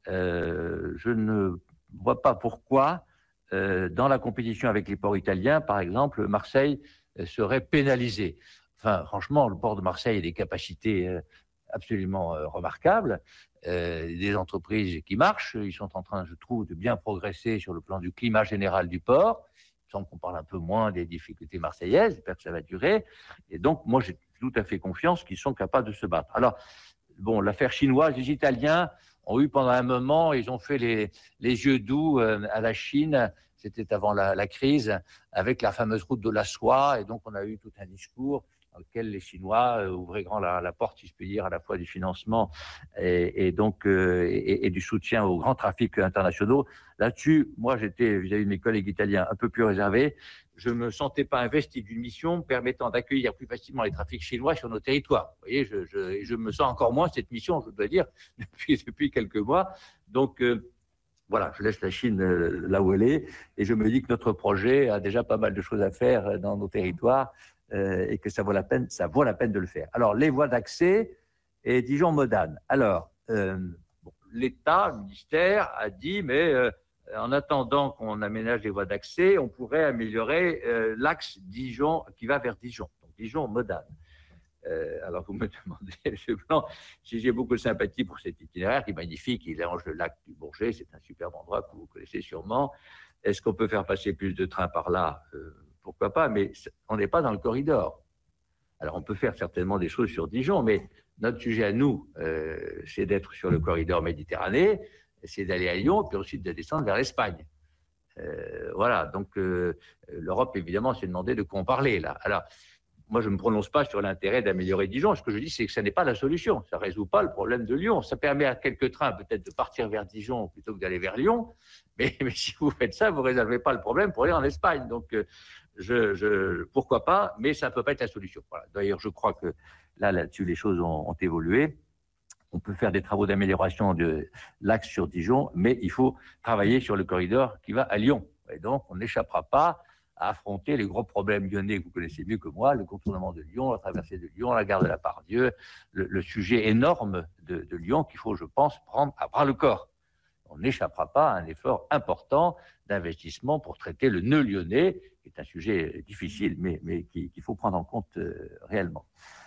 [SPEAKER 1] Euh, je ne vois pas pourquoi, euh, dans la compétition avec les ports italiens, par exemple, Marseille serait pénalisé. Enfin, franchement, le port de Marseille a des capacités euh, absolument euh, remarquables, euh, des entreprises qui marchent. Ils sont en train, je trouve, de bien progresser sur le plan du climat général du port. Il semble qu'on parle un peu moins des difficultés marseillaises. J'espère que ça va durer. Et donc, moi, j'ai tout à fait confiance qu'ils sont capables de se battre. Alors, bon, l'affaire chinoise, les Italiens ont eu pendant un moment, ils ont fait les, les yeux doux euh, à la Chine, c'était avant la, la crise, avec la fameuse route de la soie, et donc on a eu tout un discours dans lequel les Chinois euh, ouvraient grand la, la porte, si je puis dire, à la fois du financement et, et donc euh, et, et du soutien aux grands trafics internationaux. Là-dessus, moi, j'étais vis-à-vis de mes collègues italiens un peu plus réservé. Je ne me sentais pas investi d'une mission permettant d'accueillir plus facilement les trafics chinois sur nos territoires. Vous voyez, je, je, je me sens encore moins cette mission, je dois dire, depuis, depuis quelques mois. Donc, euh, voilà, je laisse la Chine euh, là où elle est et je me dis que notre projet a déjà pas mal de choses à faire dans nos territoires euh, et que ça vaut la peine, ça vaut la peine de le faire. Alors, les voies d'accès et Dijon-Modane. Alors, euh, bon, l'État, le ministère a dit, mais euh, en attendant qu'on aménage les voies d'accès, on pourrait améliorer euh, l'axe Dijon qui va vers Dijon, donc Dijon-Modane. Euh, alors, vous me demandez, M. Blanc, si j'ai beaucoup de sympathie pour cet itinéraire qui est magnifique, il longe le lac du Bourget, c'est un superbe endroit que vous connaissez sûrement. Est-ce qu'on peut faire passer plus de trains par là? euh, Pourquoi pas, mais on n'est pas dans le corridor. Alors, on peut faire certainement des choses sur Dijon, mais notre sujet à nous, euh, c'est d'être sur le corridor Méditerranée, c'est d'aller à Lyon, puis ensuite de descendre vers l'Espagne. Euh, voilà, donc euh, l'Europe, évidemment, s'est demandé de quoi on parlait, là. Alors, moi, je ne me prononce pas sur l'intérêt d'améliorer Dijon. Ce que je dis, c'est que ça n'est pas la solution. Ça ne résout pas le problème de Lyon. Ça permet à quelques trains peut-être de partir vers Dijon plutôt que d'aller vers Lyon. Mais, mais si vous faites ça, vous ne résolvez pas le problème pour aller en Espagne. Donc, euh, je, je, pourquoi pas, mais ça ne peut pas être la solution. Voilà. D'ailleurs, je crois que là, là-dessus, les choses ont, ont évolué. On peut faire des travaux d'amélioration de l'axe sur Dijon, mais il faut travailler sur le corridor qui va à Lyon. Et donc, on n'échappera pas à affronter les gros problèmes lyonnais que vous connaissez mieux que moi, le contournement de Lyon, la traversée de Lyon, la gare de la Pardieu, le, le sujet énorme de, de Lyon qu'il faut, je pense, prendre à bras le corps. On n'échappera pas à un effort important d'investissement pour traiter le nœud lyonnais, qui est un sujet difficile, mais, mais qu'il faut prendre en compte euh, réellement.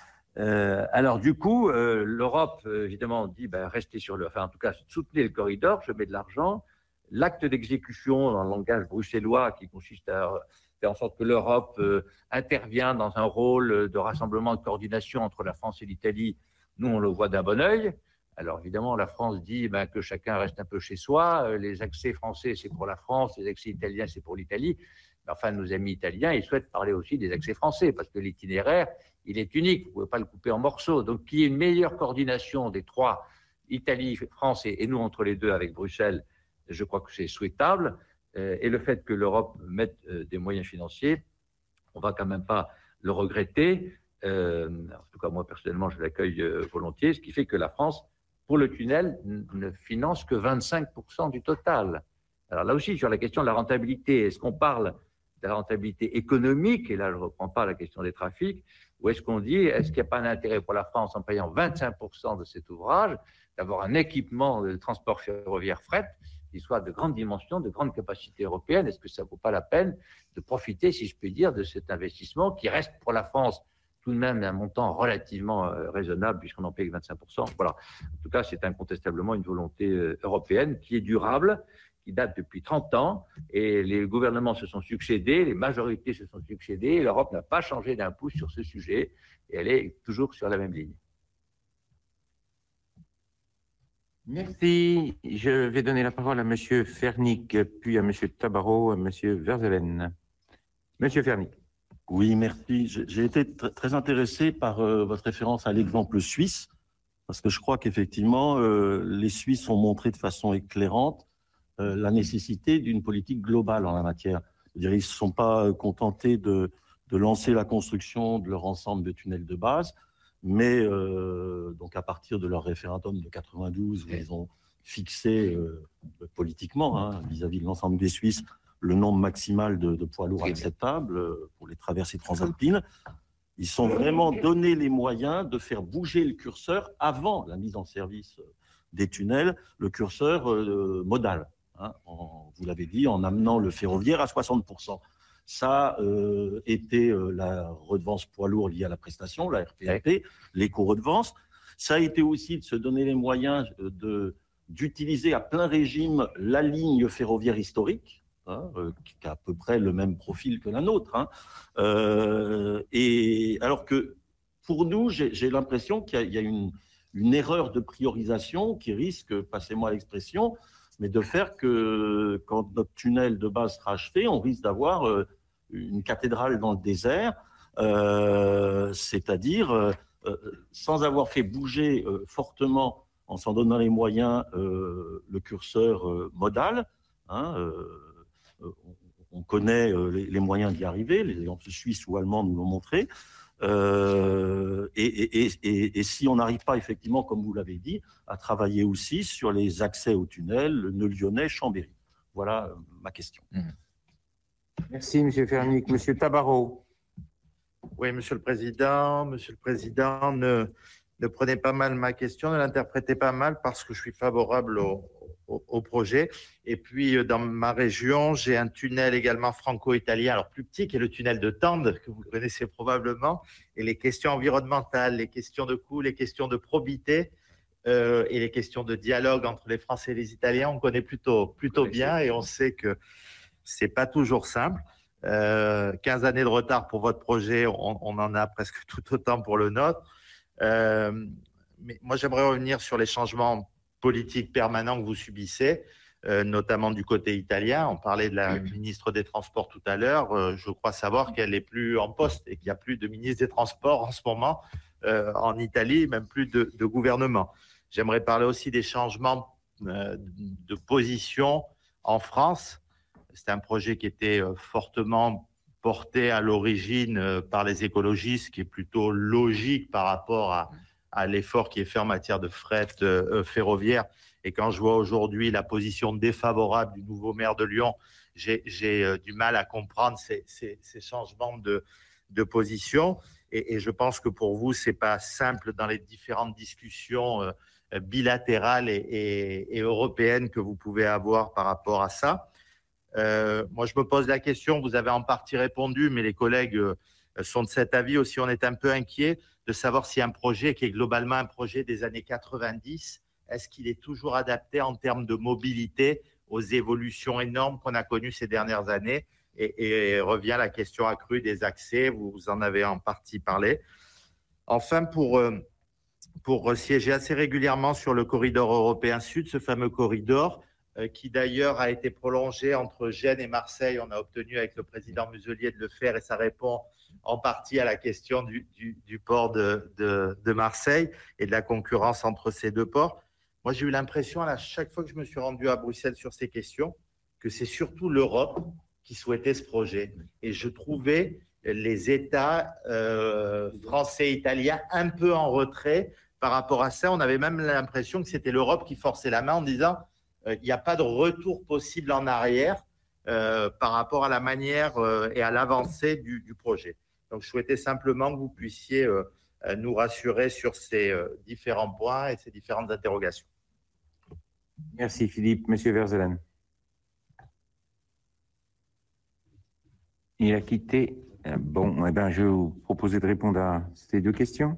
[SPEAKER 1] Euh, alors du coup, euh, l'Europe, euh, évidemment, dit ben, restez sur le... Enfin, en tout cas, soutenez le corridor, je mets de l'argent. L'acte d'exécution dans le langage bruxellois qui consiste à faire en sorte que l'Europe euh, intervient dans un rôle de rassemblement, de coordination entre la France et l'Italie, nous, on le voit d'un bon œil. Alors évidemment, la France dit ben, que chacun reste un peu chez soi. Les accès français, c'est pour la France, les accès italiens, c'est pour l'Italie. Mais enfin, nos amis italiens, ils souhaitent parler aussi des accès français parce que l'itinéraire, il est unique. Vous ne pouvez pas le couper en morceaux. Donc, qu'il y ait une meilleure coordination des trois, Italie, France et, et nous entre les deux avec Bruxelles, je crois que c'est souhaitable. Euh, et le fait que l'Europe mette euh, des moyens financiers, on ne va quand même pas le regretter. Euh, en tout cas, moi, personnellement, je l'accueille euh, volontiers, ce qui fait que la France, pour le tunnel, ne finance que vingt-cinq pour cent du total. Alors là aussi, sur la question de la rentabilité, est-ce qu'on parle de la rentabilité économique, et là, je ne reprends pas la question des trafics, ou est-ce qu'on dit, est-ce qu'il n'y a pas un intérêt pour la France, en payant vingt-cinq pour cent de cet ouvrage, d'avoir un équipement de transport ferroviaire fret qui soit de grande dimension, de grande capacité européenne? Est-ce que ça ne vaut pas la peine de profiter, si je puis dire, de cet investissement qui reste pour la France tout de même un montant relativement euh, raisonnable puisqu'on en paye vingt-cinq pour cent. Voilà. En tout cas, c'est incontestablement une volonté euh, européenne qui est durable, qui date depuis trente ans, et les gouvernements se sont succédés, les majorités se sont succédées, et l'Europe n'a pas changé d'un pouce sur ce sujet, et elle est toujours sur la même ligne.
[SPEAKER 2] Merci. Je vais donner la parole à M. Fernic, puis à M. Tabarot, à M. Verzelen. M. Fernic.
[SPEAKER 7] Oui, merci. J'ai été très intéressé par euh, votre référence à l'exemple suisse, parce que je crois qu'effectivement, euh, les Suisses ont montré de façon éclairante euh, la nécessité d'une politique globale en la matière. C'est-à-dire, ils ne se sont pas contentés de, de lancer la construction de leur ensemble de tunnels de base, mais euh, donc à partir de leur référendum de quatre-vingt-douze, où ils ont fixé euh, politiquement, hein, vis-à-vis de l'ensemble des Suisses, le nombre maximal de, de poids lourds acceptables pour les traversées transalpines. Ils sont vraiment donné les moyens de faire bouger le curseur avant la mise en service des tunnels, le curseur euh, modal, hein, en, vous l'avez dit, en amenant le ferroviaire à soixante pour cent. Ça euh, était euh, la redevance poids lourd liée à la prestation, la R P A P, l'éco-redevance. Ça a été aussi de se donner les moyens de, d'utiliser à plein régime la ligne ferroviaire historique, Hein, euh, qui a à peu près le même profil que la nôtre. Hein. Euh, et alors que pour nous, j'ai l'impression qu'il y, y a une, une erreur de priorisation qui risque, passez-moi l'expression, mais de faire que quand notre tunnel de base sera achevé, on risque d'avoir euh, une cathédrale dans le désert, euh, c'est-à-dire euh, euh, sans avoir fait bouger euh, fortement, en s'en donnant les moyens, euh, le curseur euh, modal. Hein, euh, on, on connaît euh, les, les moyens d'y arriver, les exemples suisses ou allemands nous l'ont montré. Euh, et, et, et, et si on n'arrive pas effectivement, comme vous l'avez dit, à travailler aussi sur les accès au tunnel, le nœud lyonnais, Chambéry. Voilà euh, ma question.
[SPEAKER 2] Merci, Monsieur Fernic. Monsieur Tabarot.
[SPEAKER 8] Oui, Monsieur le Président, Monsieur le Président, ne, ne prenez pas mal ma question, ne l'interprétez pas mal parce que je suis favorable au, au, au projet. Et puis, dans ma région, j'ai un tunnel également franco-italien, alors plus petit, qui est le tunnel de Tende, que vous connaissez probablement. Et les questions environnementales, les questions de coût, les questions de probité euh, et les questions de dialogue entre les Français et les Italiens, on connaît plutôt, plutôt bien et on sait que c'est pas toujours simple. Euh, quinze années de retard pour votre projet, on, on en a presque tout autant pour le nôtre. Euh, mais moi, j'aimerais revenir sur les changements politiques permanents que vous subissez, euh, notamment du côté italien. On parlait de la ministre des Transports tout à l'heure. Euh, je crois savoir qu'elle n'est plus en poste et qu'il n'y a plus de ministre des Transports en ce moment euh, en Italie, même plus de, de gouvernement. J'aimerais parler aussi des changements euh, de position en France. C'est un projet qui était fortement porté à l'origine par les écologistes, qui est plutôt logique par rapport à, à l'effort qui est fait en matière de fret euh, ferroviaire. Et quand je vois aujourd'hui la position défavorable du nouveau maire de Lyon, j'ai, j'ai euh, du mal à comprendre ces, ces, ces changements de, de position. Et, et je pense que pour vous, ce n'est pas simple dans les différentes discussions euh, bilatérales et, et, et européennes que vous pouvez avoir par rapport à ça. Euh, moi, je me pose la question, vous avez en partie répondu, mais les collègues euh, sont de cet avis aussi. On est un peu inquiet de savoir si un projet qui est globalement un projet des années quatre-vingt-dix, est-ce qu'il est toujours adapté en termes de mobilité aux évolutions énormes qu'on a connues ces dernières années et, et revient la question accrue des accès, vous en avez en partie parlé. Enfin, pour, euh, pour siéger assez régulièrement sur le corridor européen sud, ce fameux corridor, qui d'ailleurs a été prolongé entre Gênes et Marseille. On a obtenu avec le président Muselier de le faire et ça répond en partie à la question du, du, du port de, de, de Marseille et de la concurrence entre ces deux ports. Moi, j'ai eu l'impression à chaque fois que je me suis rendu à Bruxelles sur ces questions que c'est surtout l'Europe qui souhaitait ce projet. Et je trouvais les États euh, français et italiens un peu en retrait par rapport à ça. On avait même l'impression que c'était l'Europe qui forçait la main en disant il n'y a pas de retour possible en arrière euh, par rapport à la manière euh, et à l'avancée du, du projet. Donc, je souhaitais simplement que vous puissiez euh, nous rassurer sur ces euh, différents points et ces différentes interrogations.
[SPEAKER 2] Merci Philippe. Monsieur Verzelen. Il a quitté. Bon, eh ben, je vais vous proposer de répondre à ces deux questions.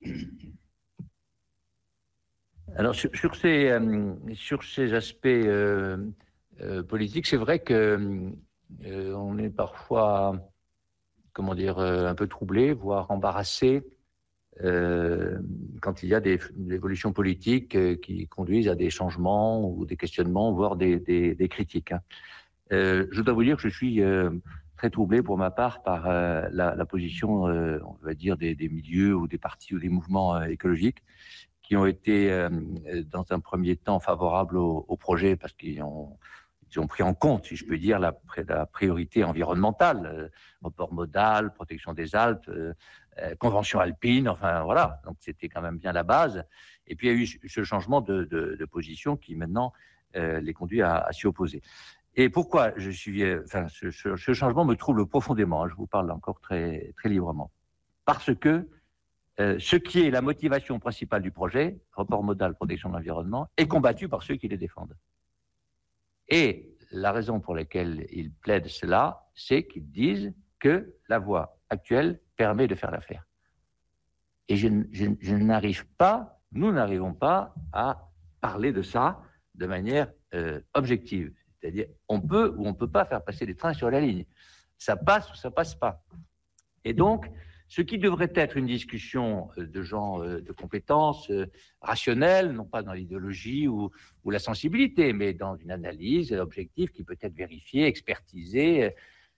[SPEAKER 1] Alors, sur, sur, ces, euh, sur ces aspects euh, euh, politiques, c'est vrai qu'on euh, est parfois, comment dire, euh, un peu troublé, voire embarrassé euh, quand il y a des, des évolutions politiques euh, qui conduisent à des changements ou des questionnements, voire des, des, des critiques. Hein. Euh, je dois vous dire que je suis euh, très troublé pour ma part par euh, la, la position, euh, on va dire, des, des milieux ou des partis ou des mouvements euh, écologiques qui ont été, euh, dans un premier temps, favorables au, au projet parce qu'ils ont, ils ont pris en compte, si je peux dire, la, la priorité environnementale, euh, report modal, protection des Alpes, euh, euh, convention alpine, enfin voilà, donc c'était quand même bien la base. Et puis il y a eu ce changement de, de, de position qui maintenant euh, les conduit à, à s'y opposer. Et pourquoi je suis, euh, enfin, ce, ce, ce changement me trouble profondément, hein, je vous parle encore très, très librement, parce que Euh, ce qui est la motivation principale du projet, report modal, protection de l'environnement, est combattu par ceux qui les défendent. Et la raison pour laquelle ils plaident cela, c'est qu'ils disent que la voie actuelle permet de faire l'affaire. Et je, je, je n'arrive pas, nous n'arrivons pas à parler de ça de manière euh, objective. C'est-à-dire, on peut ou on ne peut pas faire passer les trains sur la ligne. Ça passe ou ça ne passe pas. Et donc, ce qui devrait être une discussion de gens de compétences rationnelles, non pas dans l'idéologie ou, ou la sensibilité, mais dans une analyse objective qui peut être vérifiée, expertisée.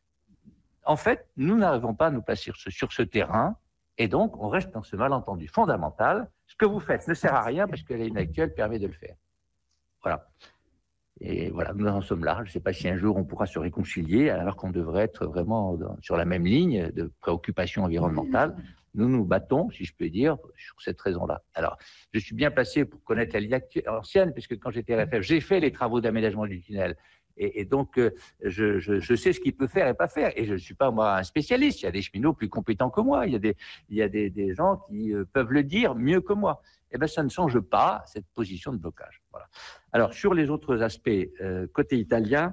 [SPEAKER 1] En fait, nous n'arrivons pas à nous placer sur ce, sur ce terrain, et donc on reste dans ce malentendu fondamental. Ce que vous faites ne sert à rien parce que la ligne actuelle permet de le faire. Voilà. Et voilà, nous en sommes là. Je ne sais pas si un jour on pourra se réconcilier alors qu'on devrait être vraiment dans, sur la même ligne de préoccupation environnementale. Nous nous battons, si je peux dire, sur cette raison-là. Alors, je suis bien placé pour connaître la ligne ancienne, puisque quand j'étais à R F F, j'ai fait les travaux d'aménagement du tunnel. Et, et donc, euh, je, je, je sais ce qu'il peut faire et pas faire. Et je ne suis pas, moi, un spécialiste. Il y a des cheminots plus compétents que moi. Il y a des, il y a des, des gens qui euh, peuvent le dire mieux que moi. Eh bien, ça ne change pas cette position de blocage. Voilà. Alors, sur les autres aspects, euh, côté italien,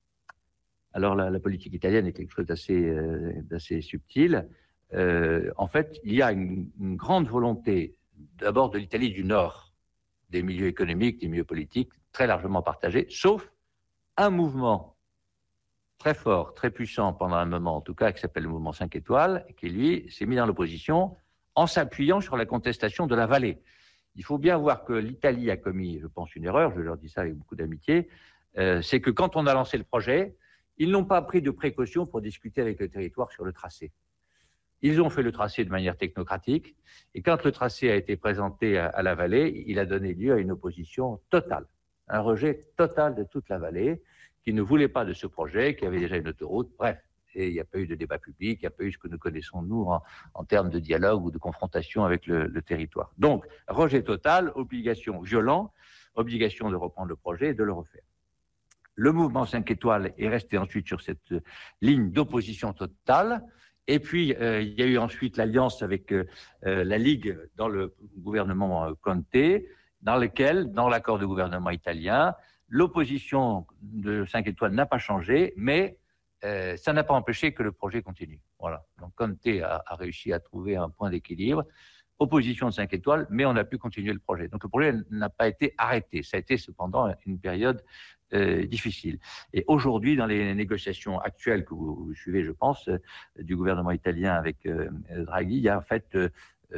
[SPEAKER 1] alors la, la politique italienne est quelque chose d'assez euh, d'assez subtil. Euh, en fait, il y a une, une grande volonté, d'abord de l'Italie du Nord, des milieux économiques, des milieux politiques, très largement partagés, sauf un mouvement très fort, très puissant pendant un moment, en tout cas, qui s'appelle le mouvement cinq étoiles, qui, lui, s'est mis dans l'opposition en s'appuyant sur la contestation de la vallée. Il faut bien voir que l'Italie a commis, je pense, une erreur, je leur dis ça avec beaucoup d'amitié, euh, c'est que quand on a lancé le projet, ils n'ont pas pris de précautions pour discuter avec le territoire sur le tracé. Ils ont fait le tracé de manière technocratique, et quand le tracé a été présenté à, à la vallée, il a donné lieu à une opposition totale, un rejet total de toute la vallée, qui ne voulait pas de ce projet, qui avait déjà une autoroute, bref. Et il n'y a pas eu de débat public, il n'y a pas eu ce que nous connaissons, nous, en, en termes de dialogue ou de confrontation avec le, le territoire. Donc, rejet total, obligation violente, obligation de reprendre le projet et de le refaire. Le mouvement cinq étoiles est resté ensuite sur cette ligne d'opposition totale. Et puis, euh, il y a eu ensuite l'alliance avec euh, la Ligue dans le gouvernement euh, Conte, dans lequel, dans l'accord de gouvernement italien, l'opposition de cinq étoiles n'a pas changé, mais Euh, ça n'a pas empêché que le projet continue. Voilà. Donc, Conte a, a réussi à trouver un point d'équilibre. Opposition de cinq étoiles, mais on a pu continuer le projet. Donc, le projet n'a pas été arrêté. Ça a été cependant une période euh, difficile. Et aujourd'hui, dans les négociations actuelles que vous, vous suivez, je pense, euh, du gouvernement italien avec euh, Draghi, il y a en fait, euh,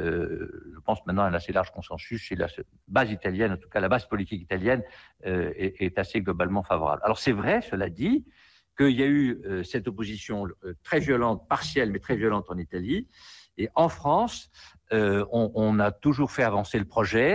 [SPEAKER 1] je pense maintenant, un assez large consensus. Et la base italienne, en tout cas la base politique italienne, euh, est, est assez globalement favorable. Alors, c'est vrai, cela dit, qu'il y a eu euh, cette opposition euh, très violente, partielle, mais très violente en Italie. Et en France, euh, on, on a toujours fait avancer le projet,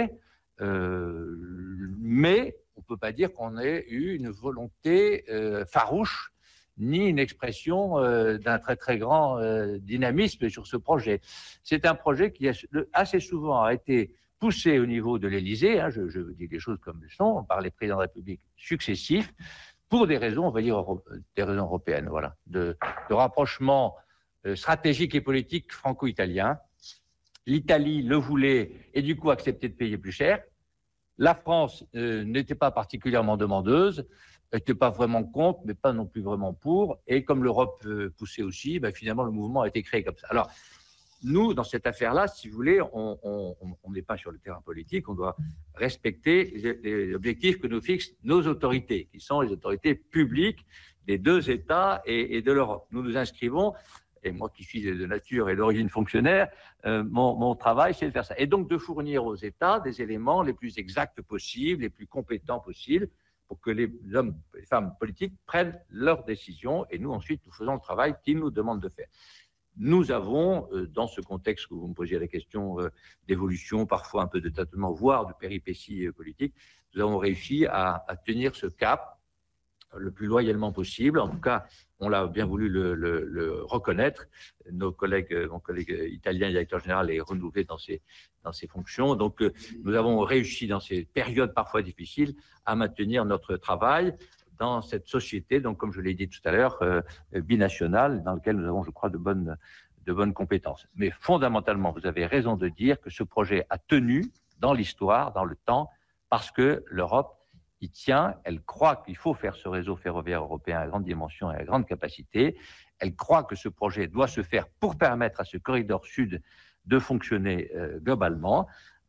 [SPEAKER 1] euh, mais on ne peut pas dire qu'on ait eu une volonté euh, farouche, ni une expression euh, d'un très très grand euh, dynamisme sur ce projet. C'est un projet qui a, assez souvent a été poussé au niveau de l'Élysée, hein, je, je dis les choses comme elles sont, par les présidents de la République successifs, pour des raisons, on va dire, des raisons européennes, voilà, de, de rapprochement euh, stratégique et politique franco-italien. L'Italie le voulait et du coup acceptait de payer plus cher. La France euh, n'était pas particulièrement demandeuse, n'était pas vraiment contre, mais pas non plus vraiment pour. Et comme l'Europe euh, poussait aussi, ben, finalement, le mouvement a été créé comme ça. Alors, nous, dans cette affaire-là, si vous voulez, on n'est pas sur le terrain politique, on doit respecter les, les objectifs que nous fixent nos autorités, qui sont les autorités publiques des deux États et, et de l'Europe. Nous nous inscrivons, et moi qui suis de nature et d'origine fonctionnaire, euh, mon, mon travail, c'est de faire ça. Et donc de fournir aux États des éléments les plus exacts possibles, les plus compétents possibles, pour que les hommes et les femmes politiques prennent leurs décisions, et nous, ensuite, nous faisons le travail qu'ils nous demandent de faire. Nous avons, dans ce contexte que vous me posiez la question d'évolution, parfois un peu de tâtonnement, voire de péripéties politiques, nous avons réussi à, à tenir ce cap le plus loyalement possible. En tout cas, on l'a bien voulu le, le, le reconnaître. Nos collègues, mon collègue italien, directeur général, est renouvelé dans ses, dans ses fonctions. Donc, nous avons réussi dans ces périodes parfois difficiles à maintenir notre travail dans cette société, donc comme je l'ai dit tout à l'heure, euh, binationale, dans laquelle nous avons, je crois, de bonnes, de bonnes compétences. Mais fondamentalement, vous avez raison de dire que ce projet a tenu dans l'histoire, dans le temps, parce que l'Europe y tient, elle croit qu'il faut faire ce réseau ferroviaire européen à grande dimension et à grande capacité, elle croit que ce projet doit se faire pour permettre à ce corridor sud de fonctionner euh, globalement,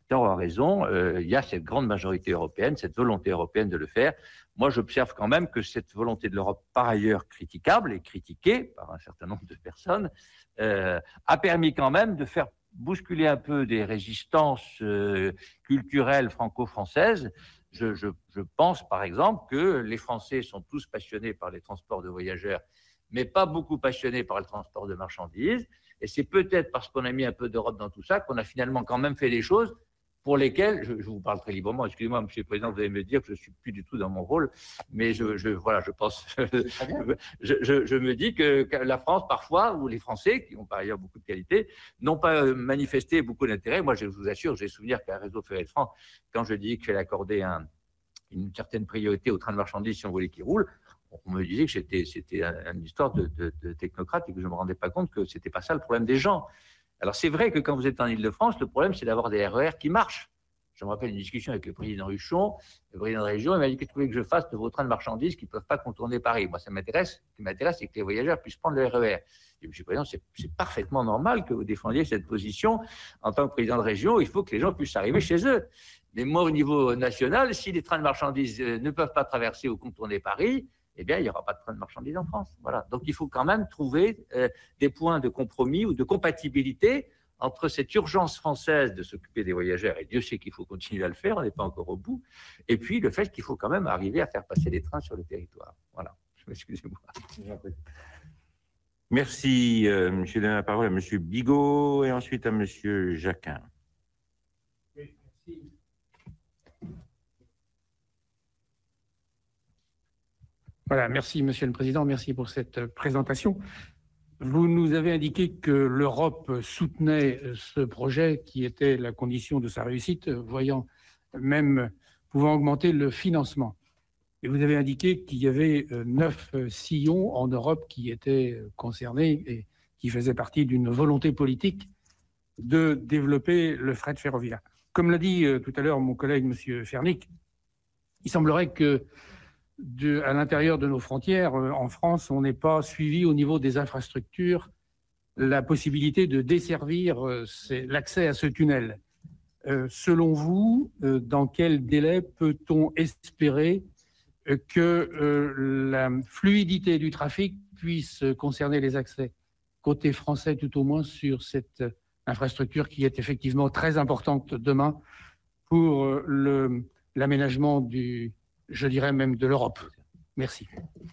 [SPEAKER 1] Victor a raison, euh, il y a cette grande majorité européenne, cette volonté européenne de le faire. Moi, j'observe quand même que cette volonté de l'Europe, par ailleurs critiquable et critiquée par un certain nombre de personnes, euh, a permis quand même de faire bousculer un peu des résistances euh, culturelles franco-françaises. Je, je, je pense, par exemple, que les Français sont tous passionnés par les transports de voyageurs, mais pas beaucoup passionnés par le transport de marchandises. Et c'est peut-être parce qu'on a mis un peu d'Europe dans tout ça qu'on a finalement quand même fait des choses pour lesquelles, je, je vous parle très librement, excusez-moi, Monsieur le Président, vous allez me dire que je ne suis plus du tout dans mon rôle, mais je, je voilà, je pense, je, je, je me dis que, que la France, parfois, ou les Français, qui ont par ailleurs beaucoup de qualités, n'ont pas manifesté beaucoup d'intérêt. Moi, je vous assure, j'ai souvenir qu'à Réseau Ferré de France, quand je dis qu'il fallait accorder un, une certaine priorité aux trains de marchandises si on voulait qu'ils roulent, on me disait que c'était, c'était une histoire de, de, de technocrate et que je ne me rendais pas compte que ce n'était pas ça le problème des gens. Alors, c'est vrai que quand vous êtes en Île-de-France, le problème, c'est d'avoir des R E R qui marchent. Je me rappelle une discussion avec le président Huchon, le président de la région, il m'a dit: qu'est-ce que vous voulez que je fasse de vos trains de marchandises qui ne peuvent pas contourner Paris? Moi, ça m'intéresse. Ce qui m'intéresse, c'est que les voyageurs puissent prendre le R E R. Et monsieur le président, c'est, c'est parfaitement normal que vous défendiez cette position. En tant que président de région, il faut que les gens puissent arriver chez eux. Mais moi, au niveau national, si les trains de marchandises ne peuvent pas traverser ou contourner Paris, eh bien, il n'y aura pas de train de marchandises en France. Voilà. Donc, il faut quand même trouver euh, des points de compromis ou de compatibilité entre cette urgence française de s'occuper des voyageurs, et Dieu sait qu'il faut continuer à le faire, on n'est pas encore au bout, et puis le fait qu'il faut quand même arriver à faire passer des trains sur le territoire. Voilà. Excusez-moi.
[SPEAKER 2] Merci. Euh, je donne la parole à Monsieur Bigot et ensuite à Monsieur Jacquin.
[SPEAKER 9] Oui, merci. Voilà, merci Monsieur le Président, merci pour cette présentation. Vous nous avez indiqué que l'Europe soutenait ce projet qui était la condition de sa réussite, voyant même pouvant augmenter le financement. Et vous avez indiqué qu'il y avait neuf sillons en Europe qui étaient concernés et qui faisaient partie d'une volonté politique de développer le fret ferroviaire. Comme l'a dit tout à l'heure mon collègue Monsieur Fernic, il semblerait que De, à l'intérieur de nos frontières, en France, on n'est pas suivi au niveau des infrastructures la possibilité de desservir euh, l'accès à ce tunnel. Euh, selon vous, euh, dans quel délai peut-on espérer euh, que euh, la fluidité du trafic puisse concerner les accès côté français, tout au moins sur cette infrastructure qui est effectivement très importante demain pour euh, le, l'aménagement du je dirais même de l'Europe. Merci.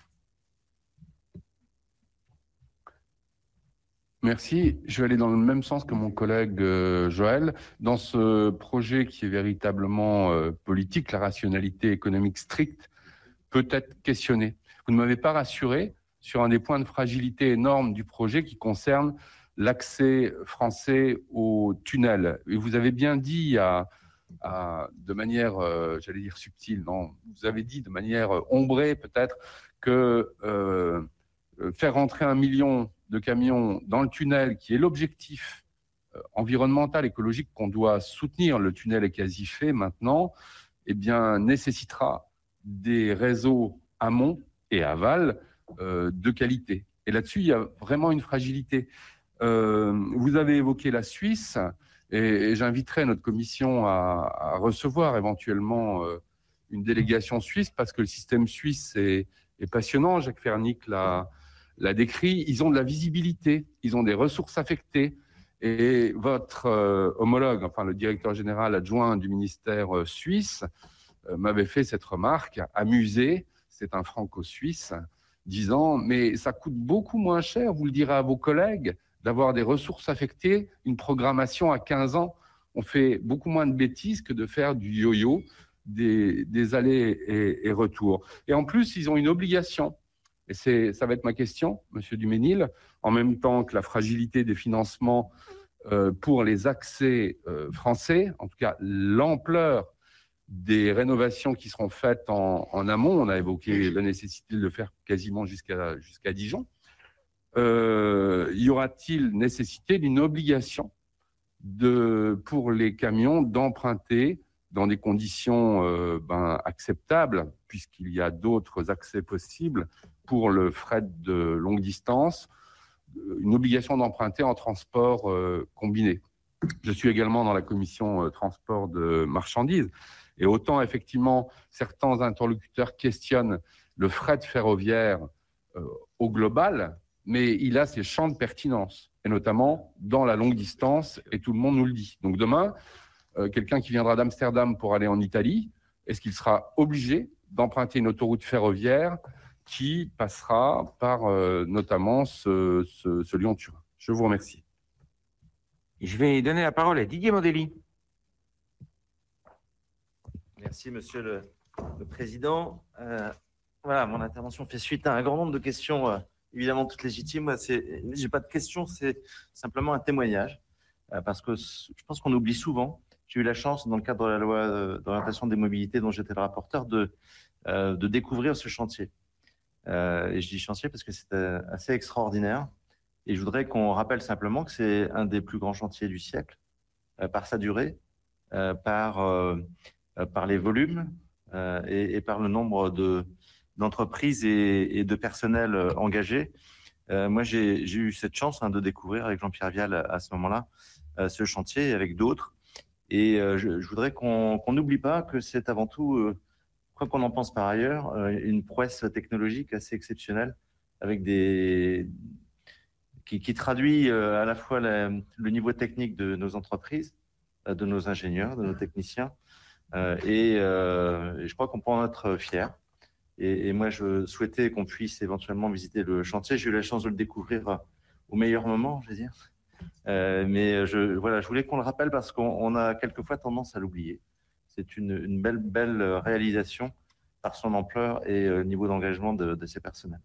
[SPEAKER 10] Merci. Je vais aller dans le même sens que mon collègue euh, Joël. Dans ce projet qui est véritablement euh, politique, la rationalité économique stricte peut être questionnée. Vous ne m'avez pas rassuré sur un des points de fragilité énorme du projet qui concerne l'accès français au tunnel. Et vous avez bien dit à À, de manière, euh, j'allais dire subtile, non, vous avez dit de manière euh, ombrée peut-être que euh, faire rentrer un million de camions dans le tunnel, qui est l'objectif euh, environnemental, écologique qu'on doit soutenir, le tunnel est quasi fait maintenant, eh bien, nécessitera des réseaux amont et aval euh, de qualité. Et là-dessus, il y a vraiment une fragilité. Euh, vous avez évoqué la Suisse. Et, et j'inviterai notre commission à, à recevoir éventuellement euh, une délégation suisse parce que le système suisse est, est passionnant. Jacques Fernic l'a, l'a décrit. Ils ont de la visibilité, ils ont des ressources affectées. Et votre euh, homologue, enfin le directeur général adjoint du ministère euh, suisse, euh, m'avait fait cette remarque, amusé, c'est un franco-suisse, disant « mais ça coûte beaucoup moins cher, vous le direz à vos collègues, d'avoir des ressources affectées, une programmation à quinze ans. On fait beaucoup moins de bêtises que de faire du yo-yo, des, des allers et, et retours. Et en plus, ils ont une obligation, et c'est, ça va être ma question, Monsieur Duménil, en même temps que la fragilité des financements euh, pour les accès euh, français, en tout cas l'ampleur des rénovations qui seront faites en, en amont. On a évoqué la nécessité de le faire quasiment jusqu'à, jusqu'à Dijon. Euh, y aura-t-il nécessité d'une obligation de, pour les camions d'emprunter dans des conditions euh, ben, acceptables, puisqu'il y a d'autres accès possibles pour le fret de longue distance, une obligation d'emprunter en transport euh, combiné? Je suis également dans la commission euh, transport de marchandises. Et autant, effectivement, certains interlocuteurs questionnent le fret ferroviaire euh, au global, mais il a ses champs de pertinence, et notamment dans la longue distance, et tout le monde nous le dit. Donc demain, euh, quelqu'un qui viendra d'Amsterdam pour aller en Italie, est-ce qu'il sera obligé d'emprunter une autoroute ferroviaire qui passera par euh, notamment ce, ce, ce Lyon-Turin? Je vous remercie.
[SPEAKER 2] Je vais donner la parole à Didier Mandelli.
[SPEAKER 11] Merci, Monsieur le, le Président. Euh, voilà, mon intervention fait suite à un grand nombre de questions, euh, évidemment toutes légitimes. Moi, c'est, j'ai pas de questions, c'est simplement un témoignage, euh, parce que je pense qu'on oublie souvent. J'ai eu la chance, dans le cadre de la loi euh, d'orientation des mobilités, dont j'étais le rapporteur, de, euh, de découvrir ce chantier. Euh, et je dis chantier parce que c'est euh, assez extraordinaire. Et je voudrais qu'on rappelle simplement que c'est un des plus grands chantiers du siècle, euh, par sa durée, euh, par, euh, euh, par les volumes euh, et, et par le nombre de, d'entreprises et, et de personnels euh, engagés. Euh, moi, j'ai, j'ai eu cette chance hein, de découvrir avec Jean-Pierre Vial à, à ce moment-là euh, ce chantier avec d'autres. Et euh, je, je voudrais qu'on qu'on n'oublie pas que c'est avant tout, euh, quoi qu'on en pense par ailleurs, euh, une prouesse technologique assez exceptionnelle avec des Qui, qui traduit euh, à la fois la, le niveau technique de nos entreprises, euh, de nos ingénieurs, de nos techniciens, euh, et, euh, et je crois qu'on peut en être fiers. Et, et moi, je souhaitais qu'on puisse éventuellement visiter le chantier. J'ai eu la chance de le découvrir au meilleur moment, je veux dire. Euh, mais je, voilà, je voulais qu'on le rappelle parce qu'on on a quelquefois tendance à l'oublier. C'est une, une belle, belle réalisation par son ampleur et le niveau d'engagement de, de ses personnels.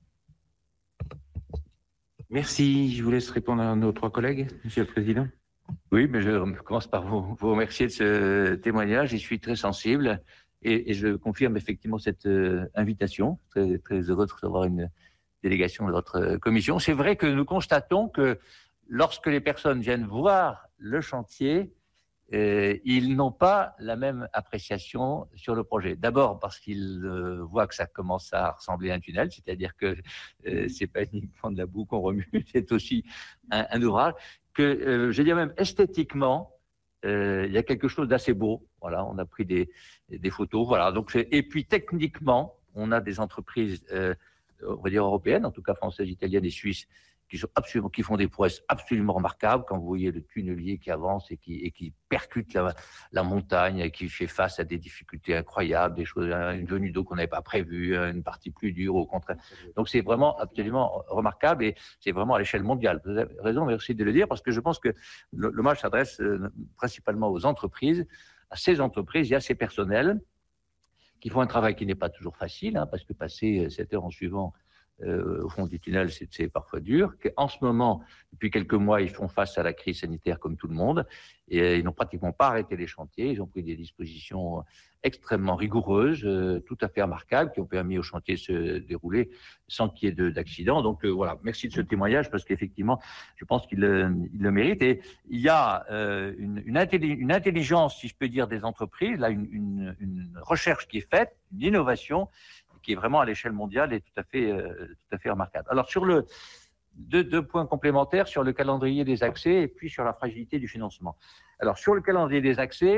[SPEAKER 2] Merci. Je vous laisse répondre à nos trois collègues, Monsieur le Président.
[SPEAKER 1] Oui, mais je commence par vous, vous remercier de ce témoignage. J'y suis très sensible et, et je confirme effectivement cette euh, invitation. Très, très heureux de recevoir une délégation de votre commission. C'est vrai que nous constatons que lorsque les personnes viennent voir le chantier, euh, ils n'ont pas la même appréciation sur le projet. D'abord parce qu'ils euh, voient que ça commence à ressembler à un tunnel, c'est-à-dire que euh, c'est pas uniquement de la boue qu'on remue, c'est aussi un, un ouvrage que, euh, je veux dire même esthétiquement, euh, il y a quelque chose d'assez beau. Voilà, on a pris des, des photos. Voilà, donc c'est, et puis techniquement, on a des entreprises, euh, on va dire européennes, en tout cas françaises, italiennes et suisses, qui sont absolument, qui font des prouesses absolument remarquables. Quand vous voyez le tunnelier qui avance et qui, et qui percute la, la montagne, et qui fait face à des difficultés incroyables, des choses, une venue d'eau qu'on n'avait pas prévue, une partie plus dure, au contraire. Donc c'est vraiment absolument remarquable et c'est vraiment à l'échelle mondiale. Vous avez raison, merci de le dire, parce que je pense que l'hommage s'adresse principalement aux entreprises, à ces entreprises et à ces personnels qui font un travail qui n'est pas toujours facile, hein, parce que passer sept heures en suivant Euh, au fond du tunnel, c'est, c'est parfois dur. En ce moment, depuis quelques mois, ils font face à la crise sanitaire comme tout le monde et euh, ils n'ont pratiquement pas arrêté les chantiers. Ils ont pris des dispositions extrêmement rigoureuses, euh, tout à fait remarquables, qui ont permis au chantier de se dérouler sans qu'il y ait de, d'accident. Donc euh, voilà, merci de ce témoignage parce qu'effectivement, je pense qu'il euh, il le mérite. Et il y a euh, une, une, intelli- une intelligence, si je peux dire, des entreprises, là, une, une, une recherche qui est faite, une innovation qui est vraiment à l'échelle mondiale et tout à fait, euh, tout à fait remarquable. Alors, sur le, deux, deux points complémentaires, sur le calendrier des accès et puis sur la fragilité du financement. Alors, sur le calendrier des accès,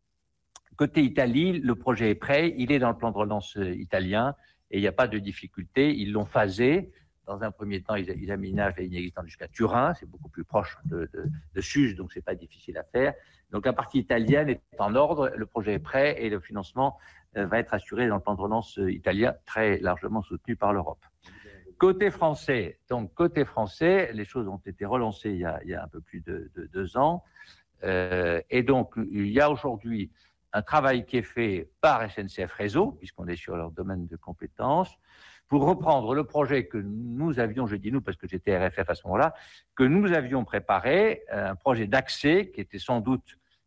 [SPEAKER 1] côté Italie, le projet est prêt, il est dans le plan de relance italien et il n'y a pas de difficulté. Ils l'ont phasé. Dans un premier temps, ils, ils aménagent la ligne existante jusqu'à Turin, c'est beaucoup plus proche de, de, de Suse, donc ce n'est pas difficile à faire. Donc, la partie italienne est en ordre, le projet est prêt et le financement va être assuré dans le plan de relance italien, très largement soutenu par l'Europe. Côté français, donc côté français, les choses ont été relancées il y a, il y a un peu plus de, de deux ans. Euh, et donc, il y a aujourd'hui un travail qui est fait par S N C F Réseau, puisqu'on est sur leur domaine de compétences, pour reprendre le projet que nous avions, je dis nous parce que j'étais R F F à ce moment-là, que nous avions préparé, un projet d'accès qui était sans doute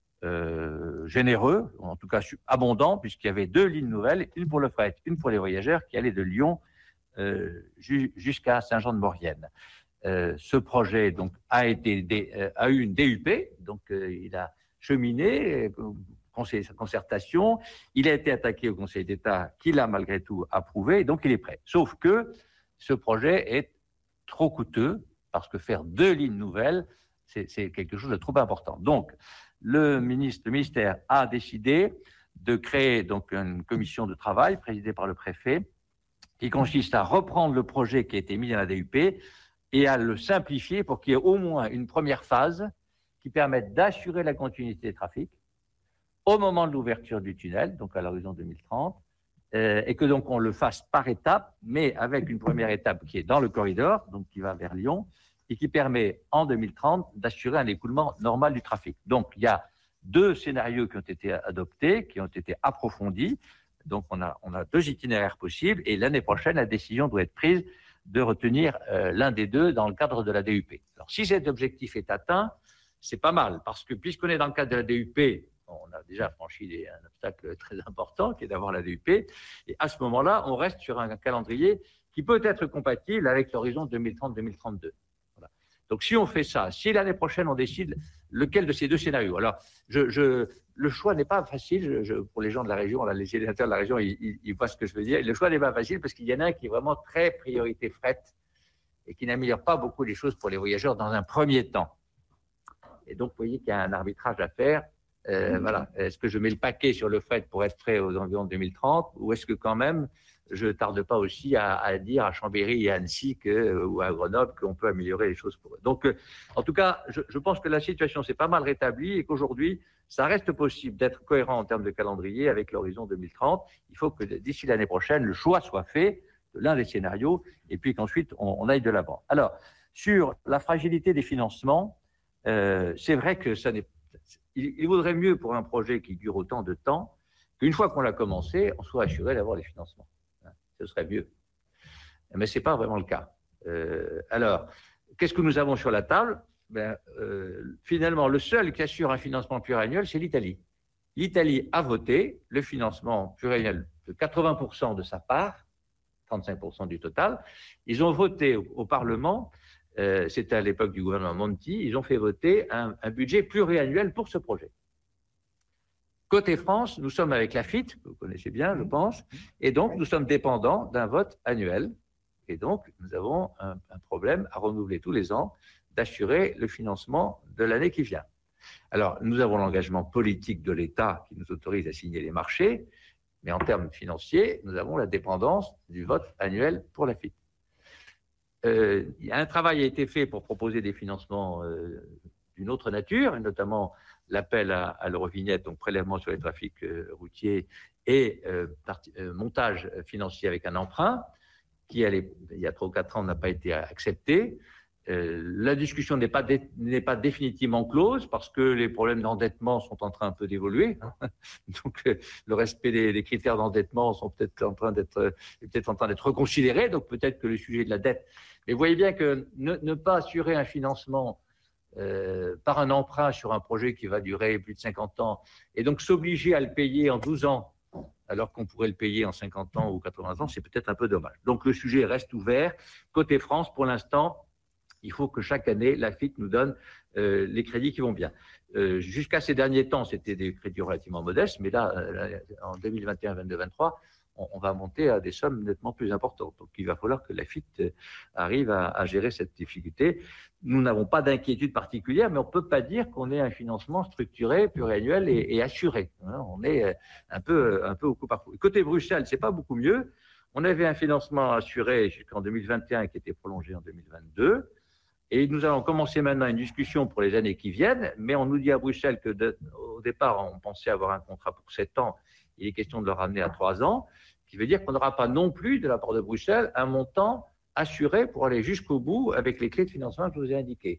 [SPEAKER 1] Euh, généreux, en tout cas abondant, puisqu'il y avait deux lignes nouvelles, une pour le fret, une pour les voyageurs, qui allaient de Lyon euh, ju- jusqu'à Saint-Jean-de-Maurienne. Euh, ce projet donc a été dé, euh, a eu une D U P, donc euh, il a cheminé, euh, conseil, concertation, il a été attaqué au Conseil d'État, qui l'a malgré tout approuvé, donc il est prêt. Sauf que ce projet est trop coûteux, parce que faire deux lignes nouvelles C'est quelque chose de trop important. Donc, le, ministre, le ministère a décidé de créer donc une commission de travail présidée par le préfet qui consiste à reprendre le projet qui a été mis dans la D U P et à le simplifier pour qu'il y ait au moins une première phase qui permette d'assurer la continuité des trafics au moment de l'ouverture du tunnel, donc à l'horizon deux mille trente, euh, et que donc on le fasse par étapes, mais avec une première étape qui est dans le corridor, donc qui va vers Lyon, et qui permet en deux mille trente d'assurer un écoulement normal du trafic. Donc il y a deux scénarios qui ont été adoptés, qui ont été approfondis. Donc on a, on a deux itinéraires possibles, et l'année prochaine, la décision doit être prise de retenir euh, l'un des deux dans le cadre de la D U P. Alors si cet objectif est atteint, c'est pas mal, parce que puisqu'on est dans le cadre de la D U P, on a déjà franchi des, un obstacle très important qui est d'avoir la D U P, et à ce moment-là, on reste sur un calendrier qui peut être compatible avec l'horizon deux mille trente deux mille trente-deux. Voilà. Donc si on fait ça, si l'année prochaine on décide lequel de ces deux scénarios, alors je, je, le choix n'est pas facile, je, je, pour les gens de la région, là, les sénateurs de la région, ils, ils, ils voient ce que je veux dire, le choix n'est pas facile parce qu'il y en a un qui est vraiment très priorité fret et qui n'améliore pas beaucoup les choses pour les voyageurs dans un premier temps. Et donc vous voyez qu'il y a un arbitrage à faire. Euh, voilà. Est-ce que je mets le paquet sur le fret pour être prêt aux environs de deux mille trente, ou est-ce que quand même je ne tarde pas aussi à, à dire à Chambéry et à Annecy que, ou à Grenoble qu'on peut améliorer les choses pour eux. Donc, euh, en tout cas, je, je pense que la situation s'est pas mal rétablie et qu'aujourd'hui, ça reste possible d'être cohérent en termes de calendrier avec l'horizon deux mille trente. Il faut que d'ici l'année prochaine, le choix soit fait de l'un des scénarios et puis qu'ensuite, on, on aille de l'avant. Alors, sur la fragilité des financements, euh, c'est vrai que ça n'est Il, il vaudrait mieux pour un projet qui dure autant de temps qu'une fois qu'on l'a commencé, on soit assuré d'avoir les financements. Ce serait mieux. Mais ce n'est pas vraiment le cas. Euh, alors, qu'est-ce que nous avons sur la table? Ben, euh, finalement, le seul qui assure un financement pluriannuel, c'est l'Italie. L'Italie a voté le financement pluriannuel de quatre-vingts pour cent de sa part, trente-cinq pour cent du total. Ils ont voté au, au Parlement. Euh, c'était à l'époque du gouvernement Monti, ils ont fait voter un, un budget pluriannuel pour ce projet. Côté France, nous sommes avec l'A F I T, que vous connaissez bien, je pense, et donc nous sommes dépendants d'un vote annuel. Et donc, nous avons un, un problème à renouveler tous les ans, d'assurer le financement de l'année qui vient. Alors, nous avons l'engagement politique de l'État qui nous autorise à signer les marchés, mais en termes financiers, nous avons la dépendance du vote annuel pour l'A F I T. Euh, un travail a été fait pour proposer des financements euh, d'une autre nature, et notamment l'appel à, à l'Eurovignette, donc prélèvement sur les trafics euh, routiers et euh, parti, euh, montage financier avec un emprunt, qui allait, il y a trois ou quatre ans n'a pas été accepté. Euh, la discussion n'est pas, dé, n'est pas définitivement close parce que les problèmes d'endettement sont en train un peu d'évoluer. Donc, euh, le respect des, des critères d'endettement sont peut-être en train d'être, peut-être en train d'être reconsidérés. Donc, peut-être que le sujet de la dette. Mais vous voyez bien que ne, ne pas assurer un financement euh, par un emprunt sur un projet qui va durer plus de cinquante ans et donc s'obliger à le payer en douze ans alors qu'on pourrait le payer en cinquante ans ou quatre-vingts ans, c'est peut-être un peu dommage. Donc, le sujet reste ouvert. Côté France, pour l'instant, il faut que chaque année, l'A F I T nous donne euh, les crédits qui vont bien. Euh, jusqu'à ces derniers temps, c'était des crédits relativement modestes, mais là, euh, en deux mille vingt et un, vingt-deux, vingt-trois, on, on va monter à des sommes nettement plus importantes. Donc, il va falloir que l'A F I T arrive à, à gérer cette difficulté. Nous n'avons pas d'inquiétude particulière, mais on ne peut pas dire qu'on ait un financement structuré, pluriannuel et, et assuré. Hein, on est un peu, un peu au coup par coup. Côté Bruxelles, c'est pas beaucoup mieux. On avait un financement assuré jusqu'en deux mille vingt et un qui était prolongé en deux mille vingt-deux. Et nous allons commencer maintenant une discussion pour les années qui viennent, mais on nous dit à Bruxelles que de, au départ, on pensait avoir un contrat pour sept ans. Il est question de le ramener à trois ans, ce qui veut dire qu'on n'aura pas non plus, de la part de Bruxelles, un montant assuré pour aller jusqu'au bout avec les clés de financement que je vous ai indiquées.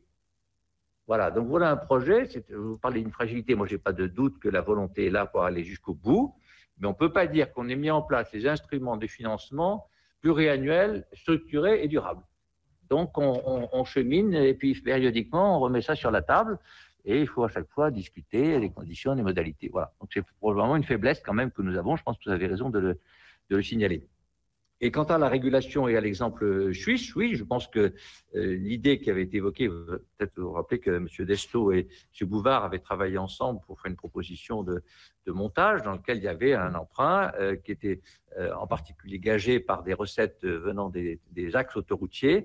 [SPEAKER 1] Voilà, donc voilà un projet. C'est, vous parlez d'une fragilité, moi je n'ai pas de doute que la volonté est là pour aller jusqu'au bout, mais on ne peut pas dire qu'on ait mis en place les instruments de financement pluriannuels, structurés et durables. Donc, on, on, on chemine et puis périodiquement, on remet ça sur la table et il faut à chaque fois discuter les conditions, les modalités. Voilà. Donc, c'est probablement une faiblesse quand même que nous avons. Je pense que vous avez raison de le, de le signaler. Et quant à la régulation et à l'exemple suisse, oui, je pense que euh, l'idée qui avait été évoquée, peut-être vous vous rappelez que M. Desto et M. Bouvard avaient travaillé ensemble pour faire une proposition de, de montage dans lequel il y avait un emprunt euh, qui était euh, en particulier gagé par des recettes venant des, des axes autoroutiers.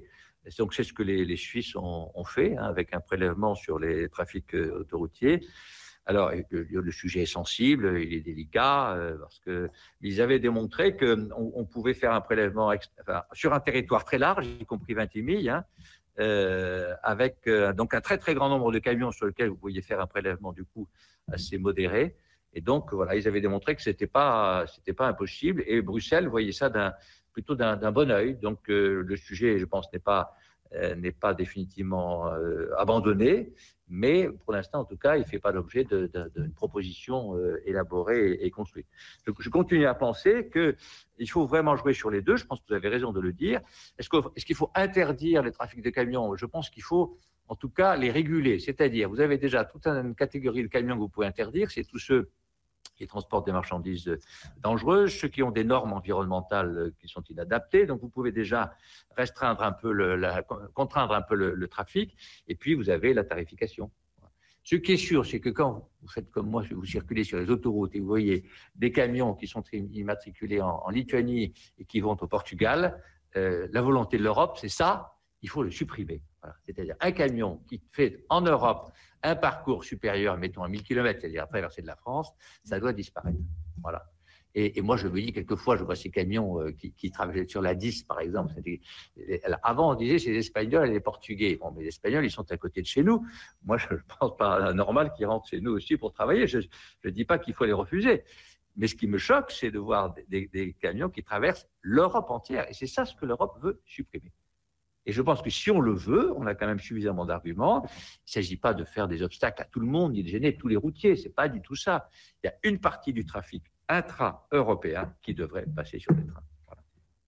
[SPEAKER 1] Et donc, c'est ce que les, les Suisses ont, ont fait, hein, avec un prélèvement sur les trafics euh, autoroutiers. Alors, le sujet est sensible, il est délicat, euh, parce qu'ils avaient démontré qu'on on pouvait faire un prélèvement enfin, sur un territoire très large, y compris vingt-huit milles, hein, euh, avec euh, donc un très très grand nombre de camions sur lesquels vous pouviez faire un prélèvement du coup assez modéré. Et donc, voilà, ils avaient démontré que ce n'était pas, c'était pas impossible. Et Bruxelles voyait ça d'un, plutôt d'un, d'un bon œil. Donc, euh, le sujet, je pense, n'est pas, euh, n'est pas définitivement euh, abandonné. Mais pour l'instant, en tout cas, il ne fait pas l'objet de, de, d'une proposition euh, élaborée et, et construite. Je, je continue à penser qu'il faut vraiment jouer sur les deux. Je pense que vous avez raison de le dire. Est-ce, que, est-ce qu'il faut interdire les trafics de camions? Je pense qu'il faut, en tout cas, les réguler. C'est-à-dire, vous avez déjà toute une catégorie de camions que vous pouvez interdire. C'est tous ceux qui transportent des marchandises dangereuses, ceux qui ont des normes environnementales qui sont inadaptées. Donc, vous pouvez déjà restreindre un peu, le, la, contraindre un peu le, le trafic. Et puis, vous avez la tarification. Ce qui est sûr, c'est que quand vous faites comme moi, vous circulez sur les autoroutes et vous voyez des camions qui sont immatriculés en, en Lituanie et qui vont au Portugal, euh, la volonté de l'Europe, c'est ça, il faut le supprimer. Voilà. C'est-à-dire un camion qui fait en Europe un parcours supérieur, mettons à mille kilomètres, c'est-à-dire à traverser de la France, ça doit disparaître. Voilà. Et, et moi, je me dis, quelquefois, je vois ces camions euh, qui, qui travaillent sur la dix, par exemple. Alors, avant, on disait, c'est les Espagnols et les Portugais. Bon, mais les Espagnols, ils sont à côté de chez nous. Moi, je ne pense pas normal qu'ils rentrent chez nous aussi pour travailler. Je ne dis pas qu'il faut les refuser. Mais ce qui me choque, c'est de voir des, des, des camions qui traversent l'Europe entière. Et c'est ça ce que l'Europe veut supprimer. Et je pense que si on le veut, on a quand même suffisamment d'arguments. Il ne s'agit pas de faire des obstacles à tout le monde, ni de gêner tous les routiers. Ce n'est pas du tout ça. Il y a une partie du trafic intra-européen qui devrait passer sur les trains. Voilà.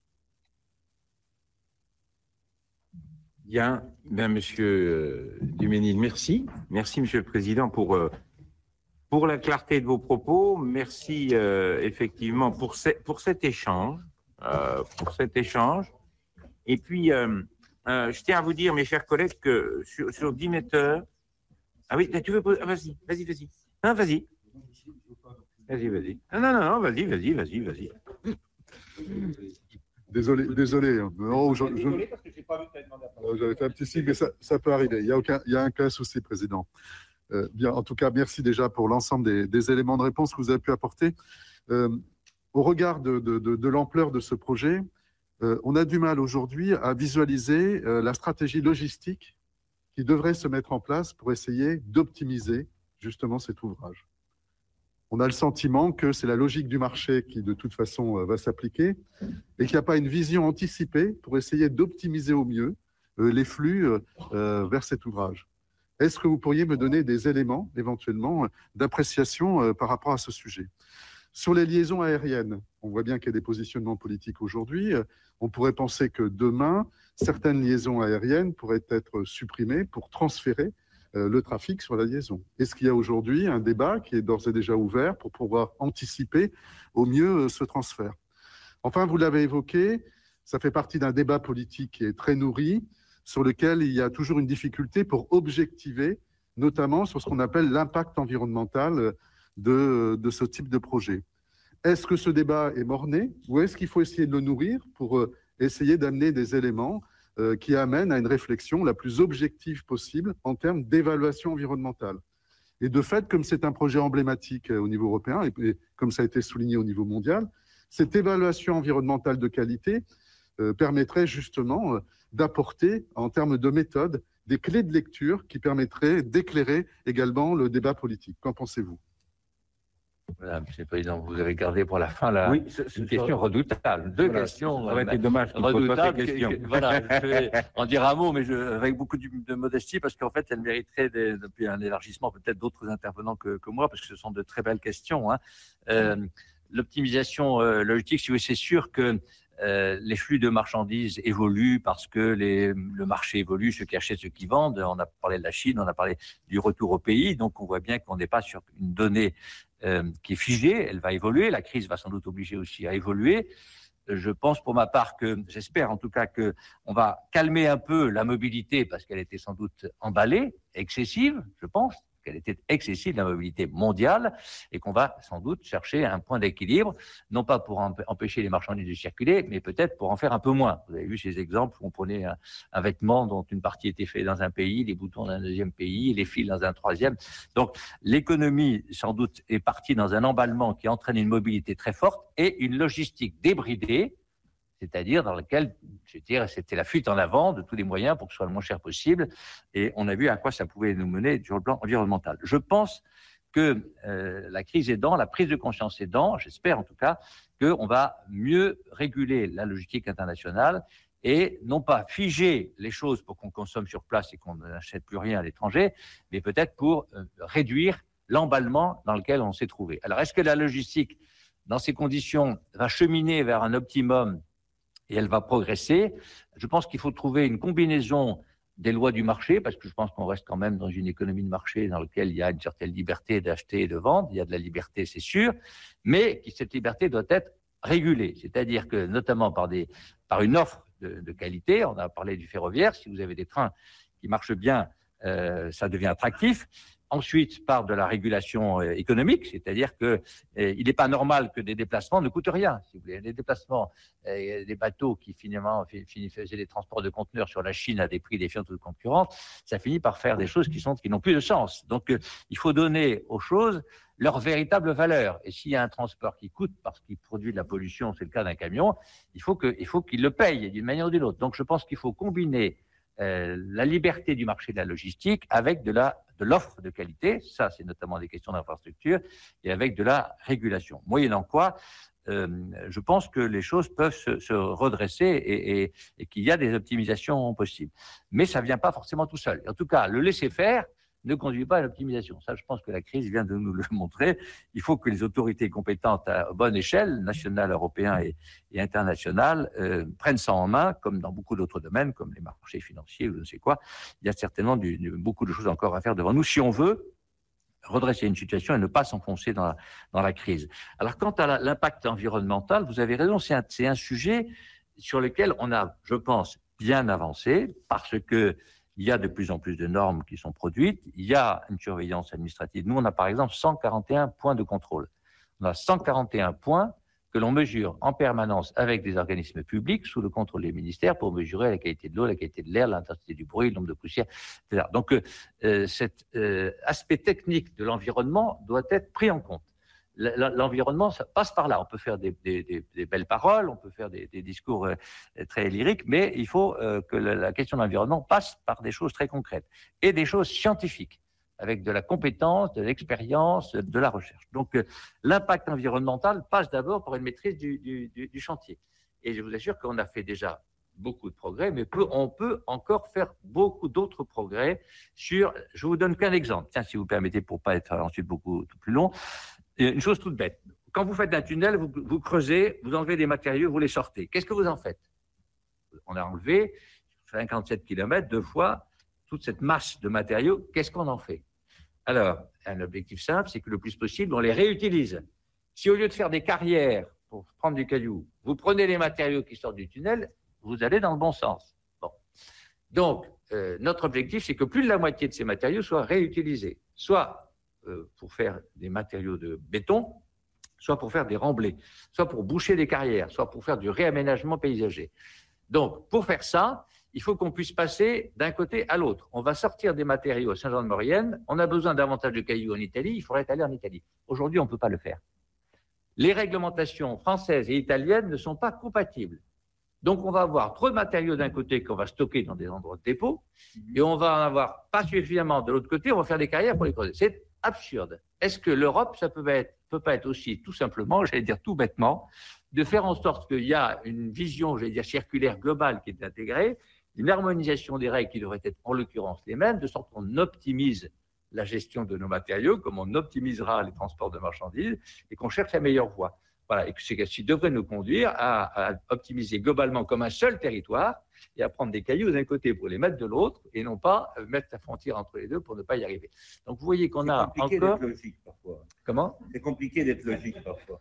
[SPEAKER 2] Bien, bien Monsieur Duménil, merci. Merci, Monsieur le Président, pour, pour la clarté de vos propos. Merci euh, effectivement pour, ce, pour cet échange. Euh, pour cet échange. Et puis, euh, euh, je tiens à vous dire, mes chers collègues, que sur, sur dix metteurs... Ah oui, tu veux poser... ah, vas-y, vas-y, vas-y. Non, vas-y. Vas-y, vas-y. Non, non, non, vas-y, vas-y, vas-y, vas-y.
[SPEAKER 12] Désolé, désolé. Non, je, je... Désolé parce que j'ai pas vu que tu avais demandé à parler. J'avais fait un petit signe, mais ça, ça peut arriver. Il y a aucun, il y a aucun souci, Président. Euh, bien, en tout cas, merci déjà pour l'ensemble des, des éléments de réponse que vous avez pu apporter. Euh, au regard de, de, de, de l'ampleur de ce projet, Euh, on a du mal aujourd'hui à visualiser euh, la stratégie logistique qui devrait se mettre en place pour essayer d'optimiser justement cet ouvrage. On a le sentiment que c'est la logique du marché qui de toute façon euh, va s'appliquer et qu'il n'y a pas une vision anticipée pour essayer d'optimiser au mieux euh, les flux euh, euh, vers cet ouvrage. Est-ce que vous pourriez me donner des éléments éventuellement d'appréciation euh, par rapport à ce sujet ? Sur les liaisons aériennes, on voit bien qu'il y a des positionnements politiques aujourd'hui. On pourrait penser que demain, certaines liaisons aériennes pourraient être supprimées pour transférer euh, le trafic sur la liaison. Est-ce qu'il y a aujourd'hui un débat qui est d'ores et déjà ouvert pour pouvoir anticiper au mieux euh, ce transfert? Enfin, vous l'avez évoqué, ça fait partie d'un débat politique qui est très nourri, sur lequel il y a toujours une difficulté pour objectiver, notamment sur ce qu'on appelle l'impact environnemental De, de ce type de projet. Est-ce que ce débat est mort-né ou est-ce qu'il faut essayer de le nourrir pour euh, essayer d'amener des éléments euh, qui amènent à une réflexion la plus objective possible en termes d'évaluation environnementale? Et de fait, comme c'est un projet emblématique euh, au niveau européen et, et comme ça a été souligné au niveau mondial, cette évaluation environnementale de qualité euh, permettrait justement euh, d'apporter en termes de méthode des clés de lecture qui permettraient d'éclairer également le débat politique. Qu'en pensez-vous ?
[SPEAKER 1] Voilà, Monsieur le Président, vous avez gardé pour la fin la,
[SPEAKER 2] oui,
[SPEAKER 1] une question redoutable. Deux
[SPEAKER 2] voilà,
[SPEAKER 1] questions
[SPEAKER 2] ça aurait été dommage qu'il
[SPEAKER 1] redoutables.
[SPEAKER 2] Pose pas ces questions.
[SPEAKER 1] Que, que, voilà, je vais en dire un mot, mais je, avec beaucoup de, de modestie, parce qu'en fait, elle mériterait des, depuis un élargissement peut-être d'autres intervenants que, que moi, parce que ce sont de très belles questions. Hein. Euh, L'optimisation euh, logistique, si oui, c'est sûr que Euh, les flux de marchandises évoluent parce que les, le marché évolue, ceux qui achètent, ceux qui vendent. On a parlé de la Chine, on a parlé du retour au pays. Donc, on voit bien qu'on n'est pas sur une donnée euh, qui est figée. Elle va évoluer. La crise va sans doute obliger aussi à évoluer. Je pense pour ma part que, j'espère en tout cas qu'on va calmer un peu la mobilité parce qu'elle était sans doute emballée, excessive, je pense. qu'elle était excessive, la mobilité mondiale, et qu'on va sans doute chercher un point d'équilibre, non pas pour empêcher les marchandises de circuler, mais peut-être pour en faire un peu moins. Vous avez vu ces exemples où on prenait un, un vêtement dont une partie était faite dans un pays, les boutons dans un deuxième pays, les fils dans un troisième. Donc l'économie, sans doute, est partie dans un emballement qui entraîne une mobilité très forte et une logistique débridée, c'est-à-dire dans laquelle, je dirais, c'était la fuite en avant de tous les moyens pour que ce soit le moins cher possible. Et on a vu à quoi ça pouvait nous mener sur le plan environnemental. Je pense que euh, la crise aidant, la prise de conscience aidant, j'espère en tout cas, qu'on va mieux réguler la logistique internationale et non pas figer les choses pour qu'on consomme sur place et qu'on n'achète plus rien à l'étranger, mais peut-être pour euh, réduire l'emballement dans lequel on s'est trouvé. Alors, est-ce que la logistique, dans ces conditions, va cheminer vers un optimum et elle va progresser? Je pense qu'il faut trouver une combinaison des lois du marché, parce que je pense qu'on reste quand même dans une économie de marché dans laquelle il y a une certaine liberté d'acheter et de vendre, il y a de la liberté, c'est sûr, mais cette liberté doit être régulée, c'est-à-dire que notamment par, des, par une offre de, de qualité, on a parlé du ferroviaire, si vous avez des trains qui marchent bien, euh, ça devient attractif. Ensuite, par de la régulation euh, économique, c'est-à-dire qu'il euh, n'est pas normal que des déplacements ne coûtent rien. Si vous voulez, des déplacements, euh, des bateaux qui finalement faisaient des transports de conteneurs sur la Chine à des prix défiant toute concurrence, ça finit par faire des choses qui sont qui n'ont plus de sens. Donc, euh, il faut donner aux choses leur véritable valeur. Et s'il y a un transport qui coûte parce qu'il produit de la pollution, c'est le cas d'un camion, il faut que, il faut qu'il le paye d'une manière ou d'une autre. Donc, je pense qu'il faut combiner Euh, la liberté du marché de la logistique avec de la de l'offre de qualité, ça c'est notamment des questions d'infrastructure, et avec de la régulation. Moyennant quoi, euh, je pense que les choses peuvent se, se redresser et, et, et qu'il y a des optimisations possibles. Mais ça ne vient pas forcément tout seul. En tout cas, le laisser-faire ne conduit pas à l'optimisation. Ça, je pense que la crise vient de nous le montrer. Il faut que les autorités compétentes à bonne échelle, nationale, européenne et, et internationale, euh, prennent ça en main, comme dans beaucoup d'autres domaines, comme les marchés financiers ou je ne sais quoi. Il y a certainement du, du, beaucoup de choses encore à faire devant nous si on veut redresser une situation et ne pas s'enfoncer dans la, dans la crise. Alors, quant à l'impact environnemental, vous avez raison, c'est un, c'est un sujet sur lequel on a, je pense, bien avancé, parce que il y a de plus en plus de normes qui sont produites. Il y a une surveillance administrative. Nous, on a par exemple cent quarante et un points de contrôle. On a cent quarante et un points que l'on mesure en permanence avec des organismes publics sous le contrôle des ministères pour mesurer la qualité de l'eau, la qualité de l'air, l'intensité du bruit, le nombre de poussières, et cetera. Donc, euh, cet euh, aspect technique de l'environnement doit être pris en compte. L'environnement, ça passe par là. On peut faire des, des, des, des belles paroles, on peut faire des, des discours euh, très lyriques, mais il faut euh, que la, la question de l'environnement passe par des choses très concrètes et des choses scientifiques, avec de la compétence, de l'expérience, de la recherche. Donc, euh, l'impact environnemental passe d'abord par une maîtrise du, du, du, du chantier. Et je vous assure qu'on a fait déjà beaucoup de progrès, mais peut, on peut encore faire beaucoup d'autres progrès sur... Je vous donne qu'un exemple, tiens, si vous permettez, pour ne pas être ensuite beaucoup plus long. Une chose toute bête. Quand vous faites un tunnel, vous, vous creusez, vous enlevez des matériaux, vous les sortez. Qu'est-ce que vous en faites? On a enlevé cinquante-sept kilomètres, deux fois, toute cette masse de matériaux. Qu'est-ce qu'on en fait? Alors, un objectif simple, c'est que le plus possible, on les réutilise. Si au lieu de faire des carrières pour prendre du caillou, vous prenez les matériaux qui sortent du tunnel, vous allez dans le bon sens. Bon. Donc, euh, notre objectif, c'est que plus de la moitié de ces matériaux soient réutilisés, soit pour faire des matériaux de béton, soit pour faire des remblais, soit pour boucher des carrières, soit pour faire du réaménagement paysager. Donc, pour faire ça, il faut qu'on puisse passer d'un côté à l'autre. On va sortir des matériaux à Saint-Jean-de-Maurienne, on a besoin davantage de cailloux en Italie, il faudrait aller en Italie. Aujourd'hui, on ne peut pas le faire. Les réglementations françaises et italiennes ne sont pas compatibles. Donc, on va avoir trop de matériaux d'un côté qu'on va stocker dans des endroits de dépôt, et on va en avoir pas suffisamment de l'autre côté, on va faire des carrières pour les creuser. C'est absurde. Est-ce que l'Europe, ça peut être, peut pas être aussi, tout simplement, j'allais dire tout bêtement, de faire en sorte qu'il y a une vision, j'allais dire circulaire globale qui est intégrée, une harmonisation des règles qui devraient être en l'occurrence les mêmes, de sorte qu'on optimise la gestion de nos matériaux, comme on optimisera les transports de marchandises, et qu'on cherche la meilleure voie. Voilà, et que c'est ce qui devrait nous conduire à, à optimiser globalement comme un seul territoire et à prendre des cailloux d'un côté pour les mettre de l'autre et non pas mettre la frontière entre les deux pour ne pas y arriver. Donc vous voyez qu'on a
[SPEAKER 13] encore... C'est compliqué
[SPEAKER 1] encore...
[SPEAKER 13] d'être logique parfois.
[SPEAKER 1] Comment?
[SPEAKER 13] C'est compliqué d'être logique parfois.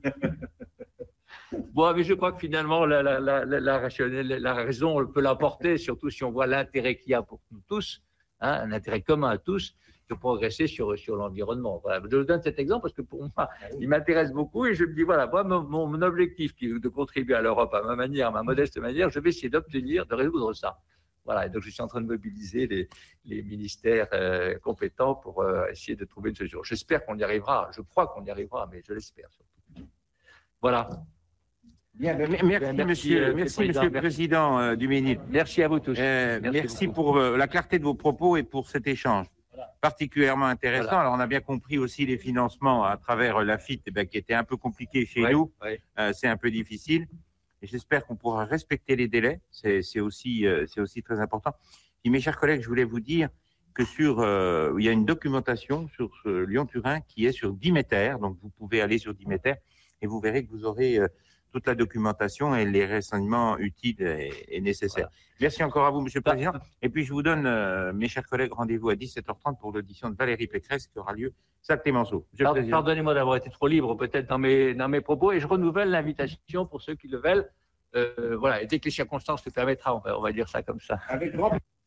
[SPEAKER 1] Bon, mais je crois que finalement, la, la, la, la, rationnelle, la raison peut l'emporter, surtout si on voit l'intérêt qu'il y a pour nous tous, hein, un intérêt commun à tous. de progresser sur, sur l'environnement. Voilà. Je vous donne cet exemple parce que pour moi, il m'intéresse beaucoup et je me dis, voilà, moi, mon, mon objectif qui est de contribuer à l'Europe à ma manière, à ma modeste manière, je vais essayer d'obtenir, de résoudre ça. Voilà, et donc je suis en train de mobiliser les, les ministères euh, compétents pour euh, essayer de trouver une solution. J'espère qu'on y arrivera, je crois qu'on y arrivera, mais je l'espère surtout. Voilà.
[SPEAKER 2] Bien, ben, merci, merci, monsieur, euh, merci, monsieur le Président euh, du Ménil.
[SPEAKER 1] Merci à vous tous.
[SPEAKER 2] Euh, merci
[SPEAKER 1] merci
[SPEAKER 2] pour euh, la clarté de vos propos et pour cet échange voilà. particulièrement intéressant. Voilà. Alors, on a bien compris aussi les financements à travers la F I T, eh bien, qui était un peu compliqué chez ouais, nous. Ouais. Euh, c'est un peu difficile. Et j'espère qu'on pourra respecter les délais. C'est aussi, euh, c'est aussi très important. Et mes chers collègues, je voulais vous dire que sur, euh, il y a une documentation sur ce Lyon-Turin qui est sur Diméter. Donc, vous pouvez aller sur Diméter et vous verrez que vous aurez euh, toute la documentation et les renseignements utiles et, et nécessaires. Voilà. Merci encore à vous, Monsieur le Président. Et puis, je vous donne, euh, mes chers collègues, rendez-vous à dix-sept heures trente pour l'audition de Valérie Pécresse qui aura lieu salle Clémenceau.
[SPEAKER 1] Pardonnez-moi d'avoir été trop libre peut-être dans mes, dans mes propos et je renouvelle l'invitation pour ceux qui le veulent. Euh, voilà, et dès que les circonstances le permettront, on va, on va dire ça comme ça.
[SPEAKER 2] Avec grand plaisir.